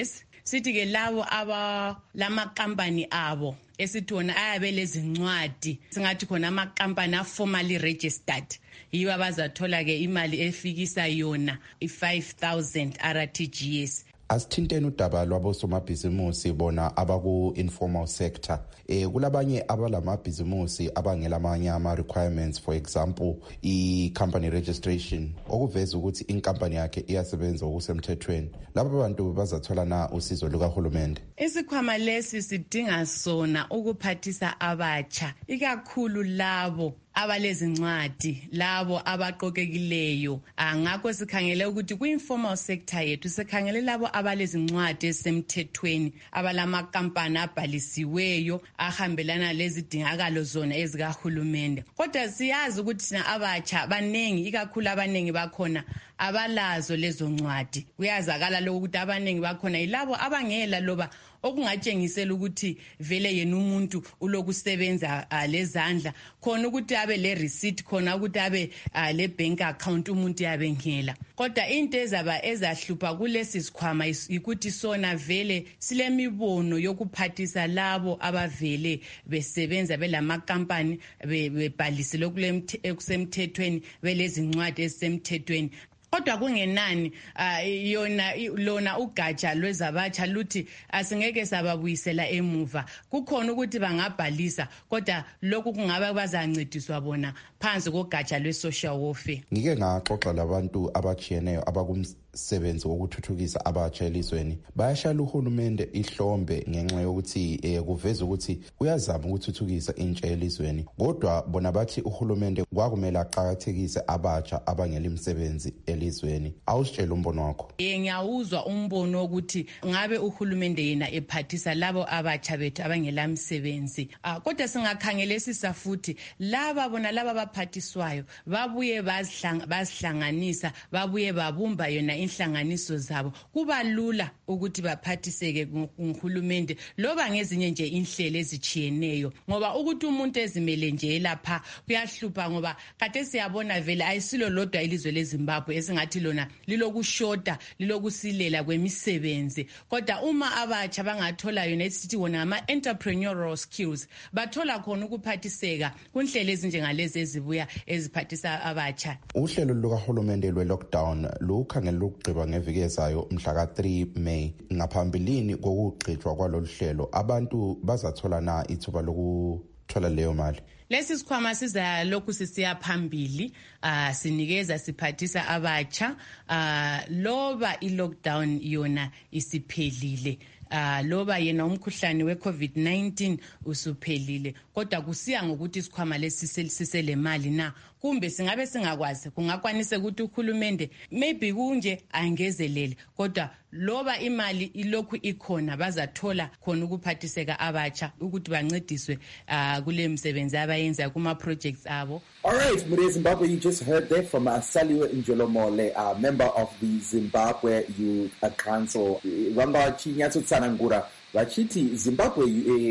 sithi ke labo aba lamakampani abo esithona ayabe lezincwadi singathi khona amakampani a formally registered yiba bazathola ke imali efikisa yona i-five thousand R T G S. Asithinteni udaba lwabosomabhizimusi bona abaku-informal sector. Eh kulabanye abalamabhizimusi abangelamanye ama-requirements, for example i-company registration okuveza ukuthi inkampani yakhe iyasebenza okusemthethweni. Laba bantu bazathola na usizo lukahulumende? Isikhwama lesi sidinga sona ukuphathisa abatsha ikakhulu labo abalezincwadi labo abaqokekileyo. Ngakho sikhangele ukuthi kwi-informal sector yethu sikhangele labo abalezincwadi esemthethweni abalamakampani abhalisiweyo ahambelana lezidingakalo zona ezikahulumende. Kodwa siyazi ukuthi thina abatsha banengi ikakhulu abanengi bakhona abalazo lezo ncwadi. Kuyazakala lokho ukuthi abanengi bakhona yilabo abangela loba okungatshengisela ukuthi vele yena umuntu ulokusebenza uh, lezandla khona ukuthi abe le receipt khona ukuthi abe uh, le bank account umuntu yabe ngela. Kodwa into ezaba ezahlupha kulesi sikhwama ukuthi sona vele silemibono yokuphathisa labo abavele besebenza belamakampani bebhalisile kusemthethweni belezincwadi ezisemthethweni. Kodwa kungenani uh, yona lona ugatsha lwezabatsha luthi asingeke sababuyisela emuva. Kukhona ukuthi bangabhalisa kodwa lokhu kungaba bazancediswa bona phansi kogatsha lwe-social warfare. Ngike ngaxoxa labantu abajiyeneyo abakumsebenzi wokuthuthukisa abatsha elizweni. Bayashala uhulumende ihlombe ngenxa yokuthi eh, kuveza ukuthi uyazama ukuthuthukisa intsha elizweni. Kodwa bona bathi uhulumende kwakumele aqakathekise abatsha abangela imisebenzi elizweni. Awusitshela umbono wakho. Ye ngiyawuzwa umbono ukuthi ngabe uhulumende yena ephathisa labo abatsha bethu abangela msebenzi. Uh, kodwa singakhangelisisa futhi laba bona laba baphathiswayo babuye bazihlanganisa babuye babumba yona inhlanganiso zabo. Kuba lula ukuthi baphathiseke nguhulumende loba ngezinye nje inhlelo ezichiyeneyo ngoba ukuthi umuntu ezimele nje lapha kuyahlupha ngoba kade siyabona vele ayisilo lodwa ilizwe leZimbabwe esingathi lona lilokushota lilokusilela kwemisebenzi. Kodwa uma abatsha bangathola yona esithi wona ama entrepreneurial skills bathola khona ukuphathiseka kunhlelo ezinjengalezi ezibuya eziphathisa abatsha. Uhlelo lukahulumende lwe-lockdown lukhangela ukugqiba ngeviki ezayo mhla ka three May. Ngaphambilini kokugqitshwa kwalolu hlelo abantu bazathola na ithuba lokuthola leyo mali? Lesi sikhwama siza lokhu sisiya phambili uh, sinikeza siphathisa abatsha uh, loba i-lockdown yona isiphelile. Uh, loba yena umkhuhlane we-COVID nineteen usuphelile kodwa kusiya ngokuthi isikhwama lesi sisele mali na kumbe singabe singakwazi kungakwanise ukuthi uhulumende maybe kunje angezelele kodwa loba imali ilokhu ikhona bazathola khona ukuphathiseka abatsha ukuthi bancediswe uh, kule msebenzi abayenza kuma projects abo. All right, Mure Zimbabwe, you just heard that from uh, Saliwe Njolomole, a uh, member of the Zimbabwe Youth Council. Vanga chinyatso tsanangura vachiti Zimbabwe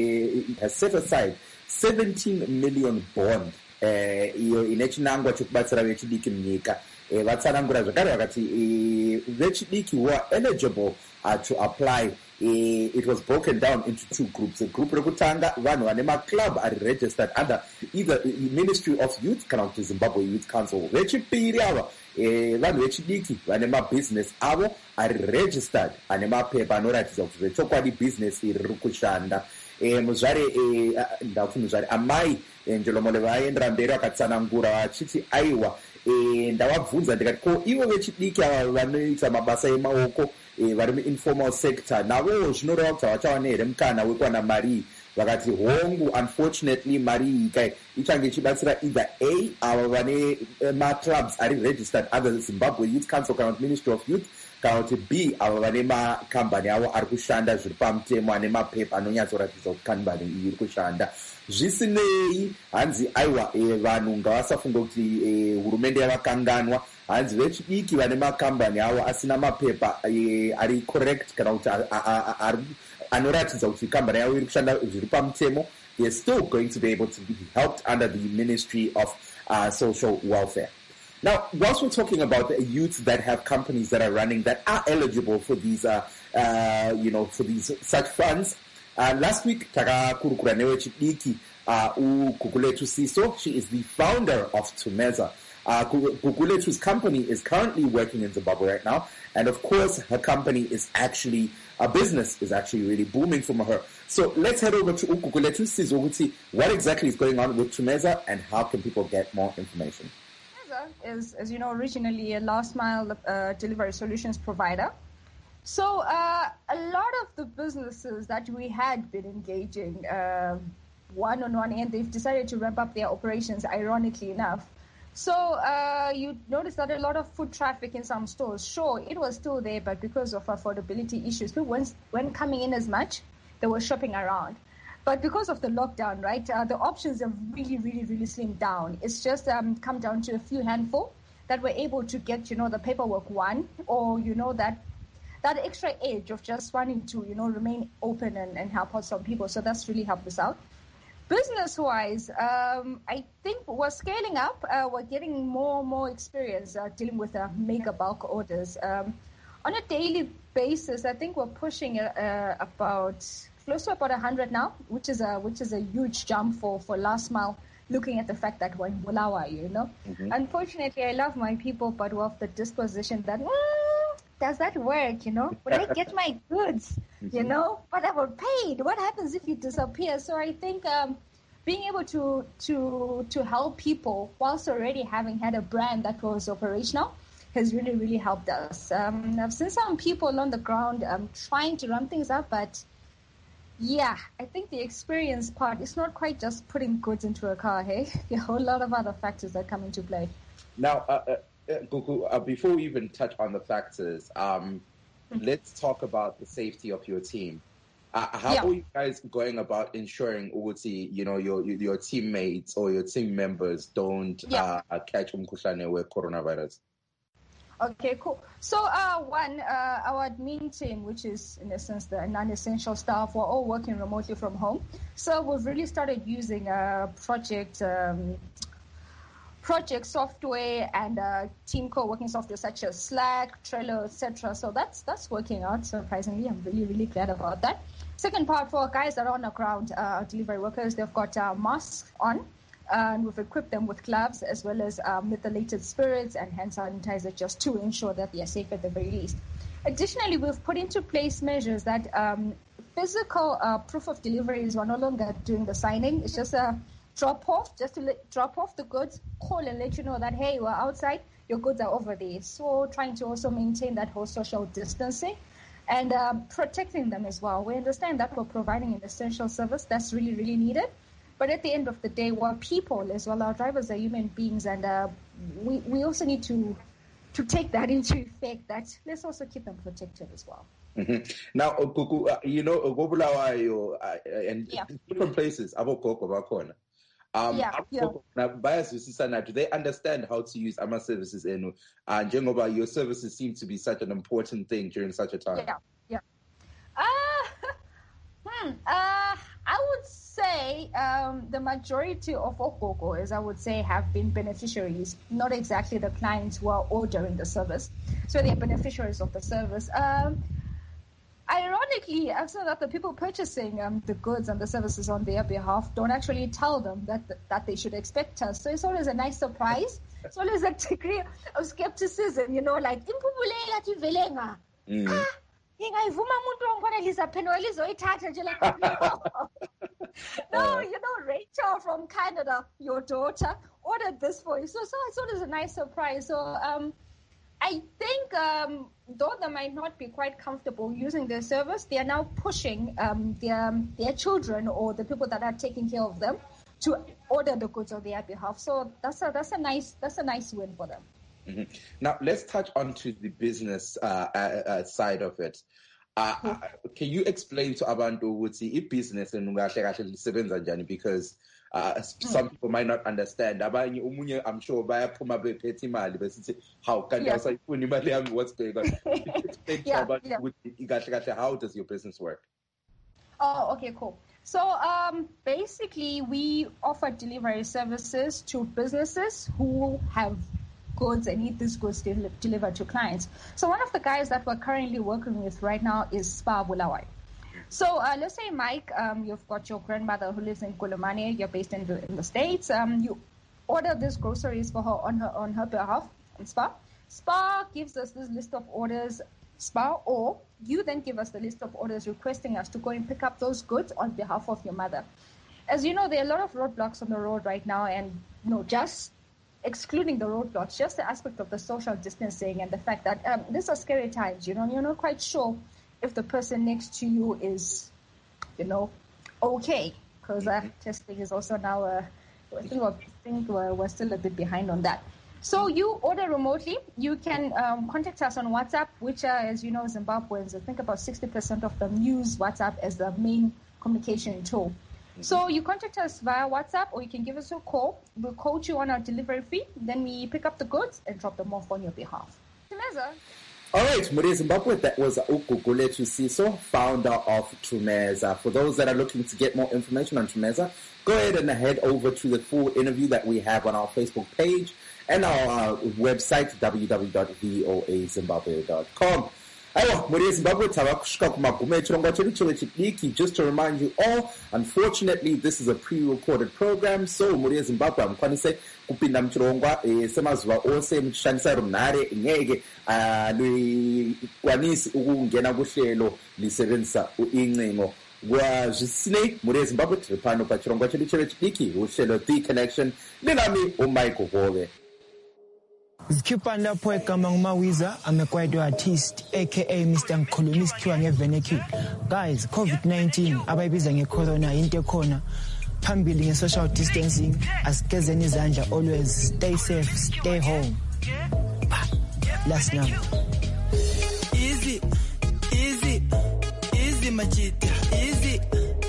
uh, has set aside seventeen million bond iyo uh, ine chinangwa chokubatsira vechidiki munyika. Vatsanangura zvakare vakati vechidiki who are eligible uh, to apply. Uh, it was broken down into two groups. A group rekutanga vanhu vane maclub are registered under either Ministry of Youth kana kuti Zimbabwe Youth Council. Vechipiri ava vanhu vechidiki vane mabusiness avo are registered ane mapepa anoratidza kuti zvechokwadi business iri riri kushanda. Muzvare ndakuti muzvare amai Njolomole vaendera mberi vakatsanangura vachiti aiwa ndavabvunza ndikati ko ivo vechidiki ava vanoita mabasa emaoko vari muinformal sector navo zvinoreva kuti havachava here mukana wekuwana mari. Vakati hongu unfortunately mari iyi kai ichange ichibatsira either A ava vane maclubs ari registered under Zimbabwe Youth Council kana kuti Ministry of Youth kana kuti B ava vane makambani avo ari kushanda zviri pamutemo ane mapepa anonyatsoratidza kuti kambani iyi iri kushanda. Zvisinei hanzi aiwa vanhu ngavasafunga kuti hurumende yavakanganwa. Hanzi vechidiki vane makambani avo asina mapepa ari correct kana kuti anoratidza kuti kambani yavo iri kushanda zviri pamutemo, they are still going to be able to be helped under the Ministry of uh, Social Welfare. Now, whilst we're talking about the youth that have companies that are running that are eligible for these, uh, uh, you know, for these such funds, uh, last week, takakurukura newe chidiki, uh, uGugulethu Siso, she is the founder of Tumeza. Uh, Gugulethu's company is currently working in Zimbabwe right now, and of course, her company is actually, a business is actually really booming for her. So let's head over to Gugulethu Siso, what exactly is going on with Tumeza and how can people get more information? Is, as you know, originally a last mile uh, delivery solutions provider. So uh, a lot of the businesses that we had been engaging uh, one-on-one, and they've decided to ramp up their operations, ironically enough. So uh, you notice that a lot of foot traffic in some stores, sure, it was still there, but because of affordability issues, people weren't, weren't coming in as much. They were shopping around. But because of the lockdown, right, uh, the options have really, really, really slimmed down. It's just um, come down to a few handful that were able to get, you know, the paperwork one, or, you know, that that extra edge of just wanting to, you know, remain open and, and help out some people. So that's really helped us out. Business-wise, um, I think we're scaling up. Uh, we're getting more and more experience uh, dealing with uh, mega bulk orders. Um, on a daily basis, I think we're pushing uh, about... close to about one hundred now, which is a which is a huge jump for, for last mile, looking at the fact that we're in Bulawayo, you know. Mm-hmm. Unfortunately, I love my people, but we're of the disposition that, mm, does that work, you know? Will I get my goods, mm-hmm. you know? But I were paid. What happens if you disappear? So I think um, being able to, to, to help people whilst already having had a brand that was operational has really, really helped us. Um, I've seen some people on the ground um, trying to run things up, but yeah, I think the experience part is not quite just putting goods into a car, hey? There are a whole lot of other factors that come into play. Now, uh, uh, Gugu, uh, before we even touch on the factors, um, mm-hmm. let's talk about the safety of your team. Uh, how yeah. are you guys going about ensuring, Uguti, you know, your your teammates or your team members don't yeah. uh, catch umkhuhlane with coronavirus? Okay, cool. So, uh, one, uh, our admin team, which is in essence the non-essential staff, we're all working remotely from home. So we've really started using uh, project um, project software and uh, team co-working software such as Slack, Trello, et cetera. So that's that's working out surprisingly. I'm really really glad about that. Second part, for guys that are on the ground, uh, delivery workers, they've got uh, masks on. And we've equipped them with gloves as well as uh, methylated spirits and hand sanitizer just to ensure that they are safe at the very least. Additionally, we've put into place measures that um, physical uh, proof of delivery is we're no longer doing the signing. It's just a drop off, just to let, drop off the goods, call and let you know that, hey, we're outside, your goods are over there. So trying to also maintain that whole social distancing and um, protecting them as well. We understand that we're providing an essential service that's really, really needed. But at the end of the day, we're people as well. Our drivers are human beings, and uh, we we also need to to take that into effect. That let's also keep them protected as well. Mm-hmm. Now, Gugu, uh, you know, Gobulawayo uh, and yeah. different places. Abokoko bakona. Um, yeah, yeah. Now, do they understand how to use Ama services? And and uh, your services seem to be such an important thing during such a time. Yeah, yeah. Uh, hmm, uh, I would say um, the majority of Okoko, as I would say, have been beneficiaries, not exactly the clients who are ordering the service. So they're beneficiaries of the service. Um, ironically, I've seen that the people purchasing um, the goods and the services on their behalf don't actually tell them that that they should expect us. So it's always a nice surprise. It's always a degree of skepticism, you know, like, mm. No, you know, Rachel from Canada, your daughter, ordered this for you. So, so I thought it was a nice surprise. So um, I think um, though they might not be quite comfortable using their service, they are now pushing um, their, their children or the people that are taking care of them to order the goods on their behalf. So that's a, that's a nice that's a nice win for them. Mm-hmm. Now, let's touch on to the business uh, uh, uh, side of it. Uh, uh, can you explain to abantu ukuthi business and lisebenza njani, because uh, some people might not understand. Abanye umunye, I'm sure bayaphuma bephethe imali besithi how can you sayifuna imali yami, what's going on? Explain to abantu ukuthi how does your business work? Oh, okay, cool. So um, basically, we offer delivery services to businesses who have goods and need these goods del- delivered to clients. So one of the guys that we're currently working with right now is Spa Bulawayo. So uh, let's say, Mike, um, you've got your grandmother who lives in Kolomane, you're based in the, in the States. Um, you order these groceries for her on her on her behalf on Spa. Spa gives us this list of orders, Spa, or you then give us the list of orders requesting us to go and pick up those goods on behalf of your mother. As you know, there are a lot of roadblocks on the road right now, and you know, just excluding the roadblocks, just the aspect of the social distancing and the fact that um, these are scary times, you know, you're not quite sure if the person next to you is, you know, okay, because uh, testing is also now, uh, I think, I think we're, we're still a bit behind on that. So you order remotely. You can um, contact us on WhatsApp, which, uh, as you know, Zimbabweans, I think about sixty percent of them use WhatsApp as the main communication tool. So you contact us via WhatsApp, or you can give us a call. We'll quote you on our delivery fee. Then we pick up the goods and drop them off on your behalf. Tumeza. All right, Muria Zimbabwe, that was Ugugulethu Siso, founder of Tumeza. For those that are looking to get more information on Tumeza, go ahead and head over to the full interview that we have on our Facebook page and our uh, website, w w w dot v o a zimbabwe dot com. Ayo, Muria Zimbabwe, tavakusvika kumagume echirongwa chedu chive chidiki. Just to remind you all, unfortunately, this is a pre-recorded program, so Muria Zimbabwe hamukwanise kupinda muchirongwa semazuva ose muchishandisa runhare nyege haikwanisi ukungena kuhlelo lisebenzisa incingo. Zvisinei, Muria Zimbabwe tiri pano pachirongwa chedu chive chidiki, uhlelo The Connection. Ndinami uMichael Hove. Zikhipha lapho egama nguMawiza, I'm a quiet artist aka Mister Ngikhuluma isikhiwa ngevenecule. Guys, COVID nineteen abayibiza ngecorona into ekhona. Phambili nge-social distancing, asigezeni izandla, always stay safe, stay home. Last night. Easy, easy, easy Majita, easy,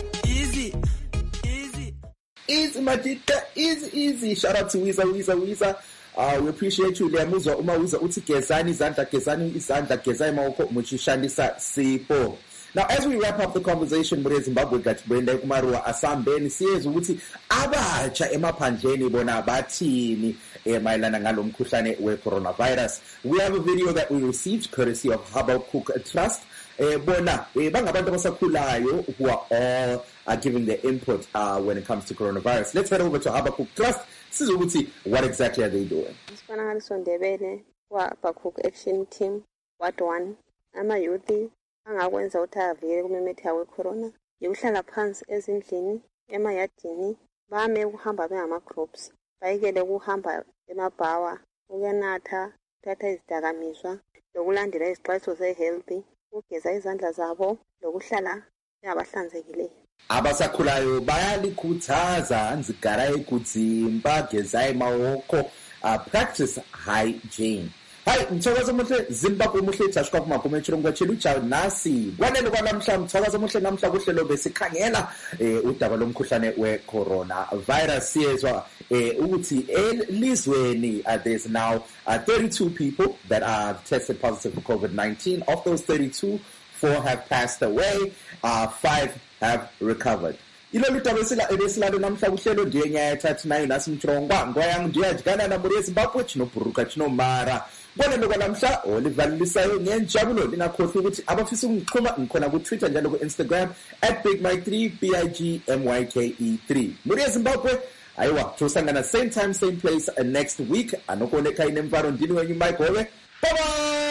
easy, easy. Easy Majita, easy, easy. Shout out to Wiza, Wiza, Wiza. Uh, we appreciate you. Liyamuzwa uma wiza uthi gezani izandla, gezani izandla, gezani mawoko muchishandisa sipo. Now, as we wrap up the conversation, Muria Zimbabwe got Brenda Kumarua asambeni siyeza ukuthi abatsha emaphandleni bona bathini mayelana ngalo mkhuhlane we-coronavirus. We have a video that we received courtesy of Habakkuk Trust. Eh, bona eh, bangabantu abasakhulayo who are all are giving their input uh, when it comes to coronavirus. Let's head over to Habakkuk Trust. Sizukuthi, what exactly are they doing? Isifanakaliso Ndebele wa-Habakkuk Action Team, Ward one, ama-youth angakwenza ukuthi avikele kumemetheka kwe-corona, yikuhlala phansi ezindlini, emayadini, bame ukuhamba bengama-groups, bayekele ukuhamba emabhawa, ukunatha, ukuthatha izidakamizwa, lokulandela izixwayiso ze-healthy, ukugeza izandla zabo, lokuhlala bengabahlanzekileyo. Abasakhulayo bayalikhuthaza nzigara ekudzimba gezai maoko uh, practice hygiene. Hai, mthokozo muhle Zimbabwe muhle tashika kumagume echirongwa chedu cha nasi. Kwanele kwanamhla mthokozo muhle namhla kuhlelo besikhangela eh udaba lomkhuhlane we-corona virus. Siyezwa eh ukuthi elizweni uh, there's now uh, thirty-two people that are tested positive for COVID nineteen. Of those thirty-two, four have passed away, uh, five have recovered. Ilolu tabesila ebesilalo namhla kuhlelo ndiye nyayathathu nayo nasi mchirongwa ngoyang ndiyajikana na Muria Zimbabwe chinobhuruka chinomara. Kwanele kwanamhla olivalisayo ngenjabulo lingakhohlwa ukuthi abafisa ukungixhuma ngikhona ku Twitter njalo ku Instagram at big mike three b i g m y k e three. Muria Zimbabwe ayiwa tosangana same time same place uh, next week. Anokoneka inemvaro ndini wenyu Mike Hove. Bye bye.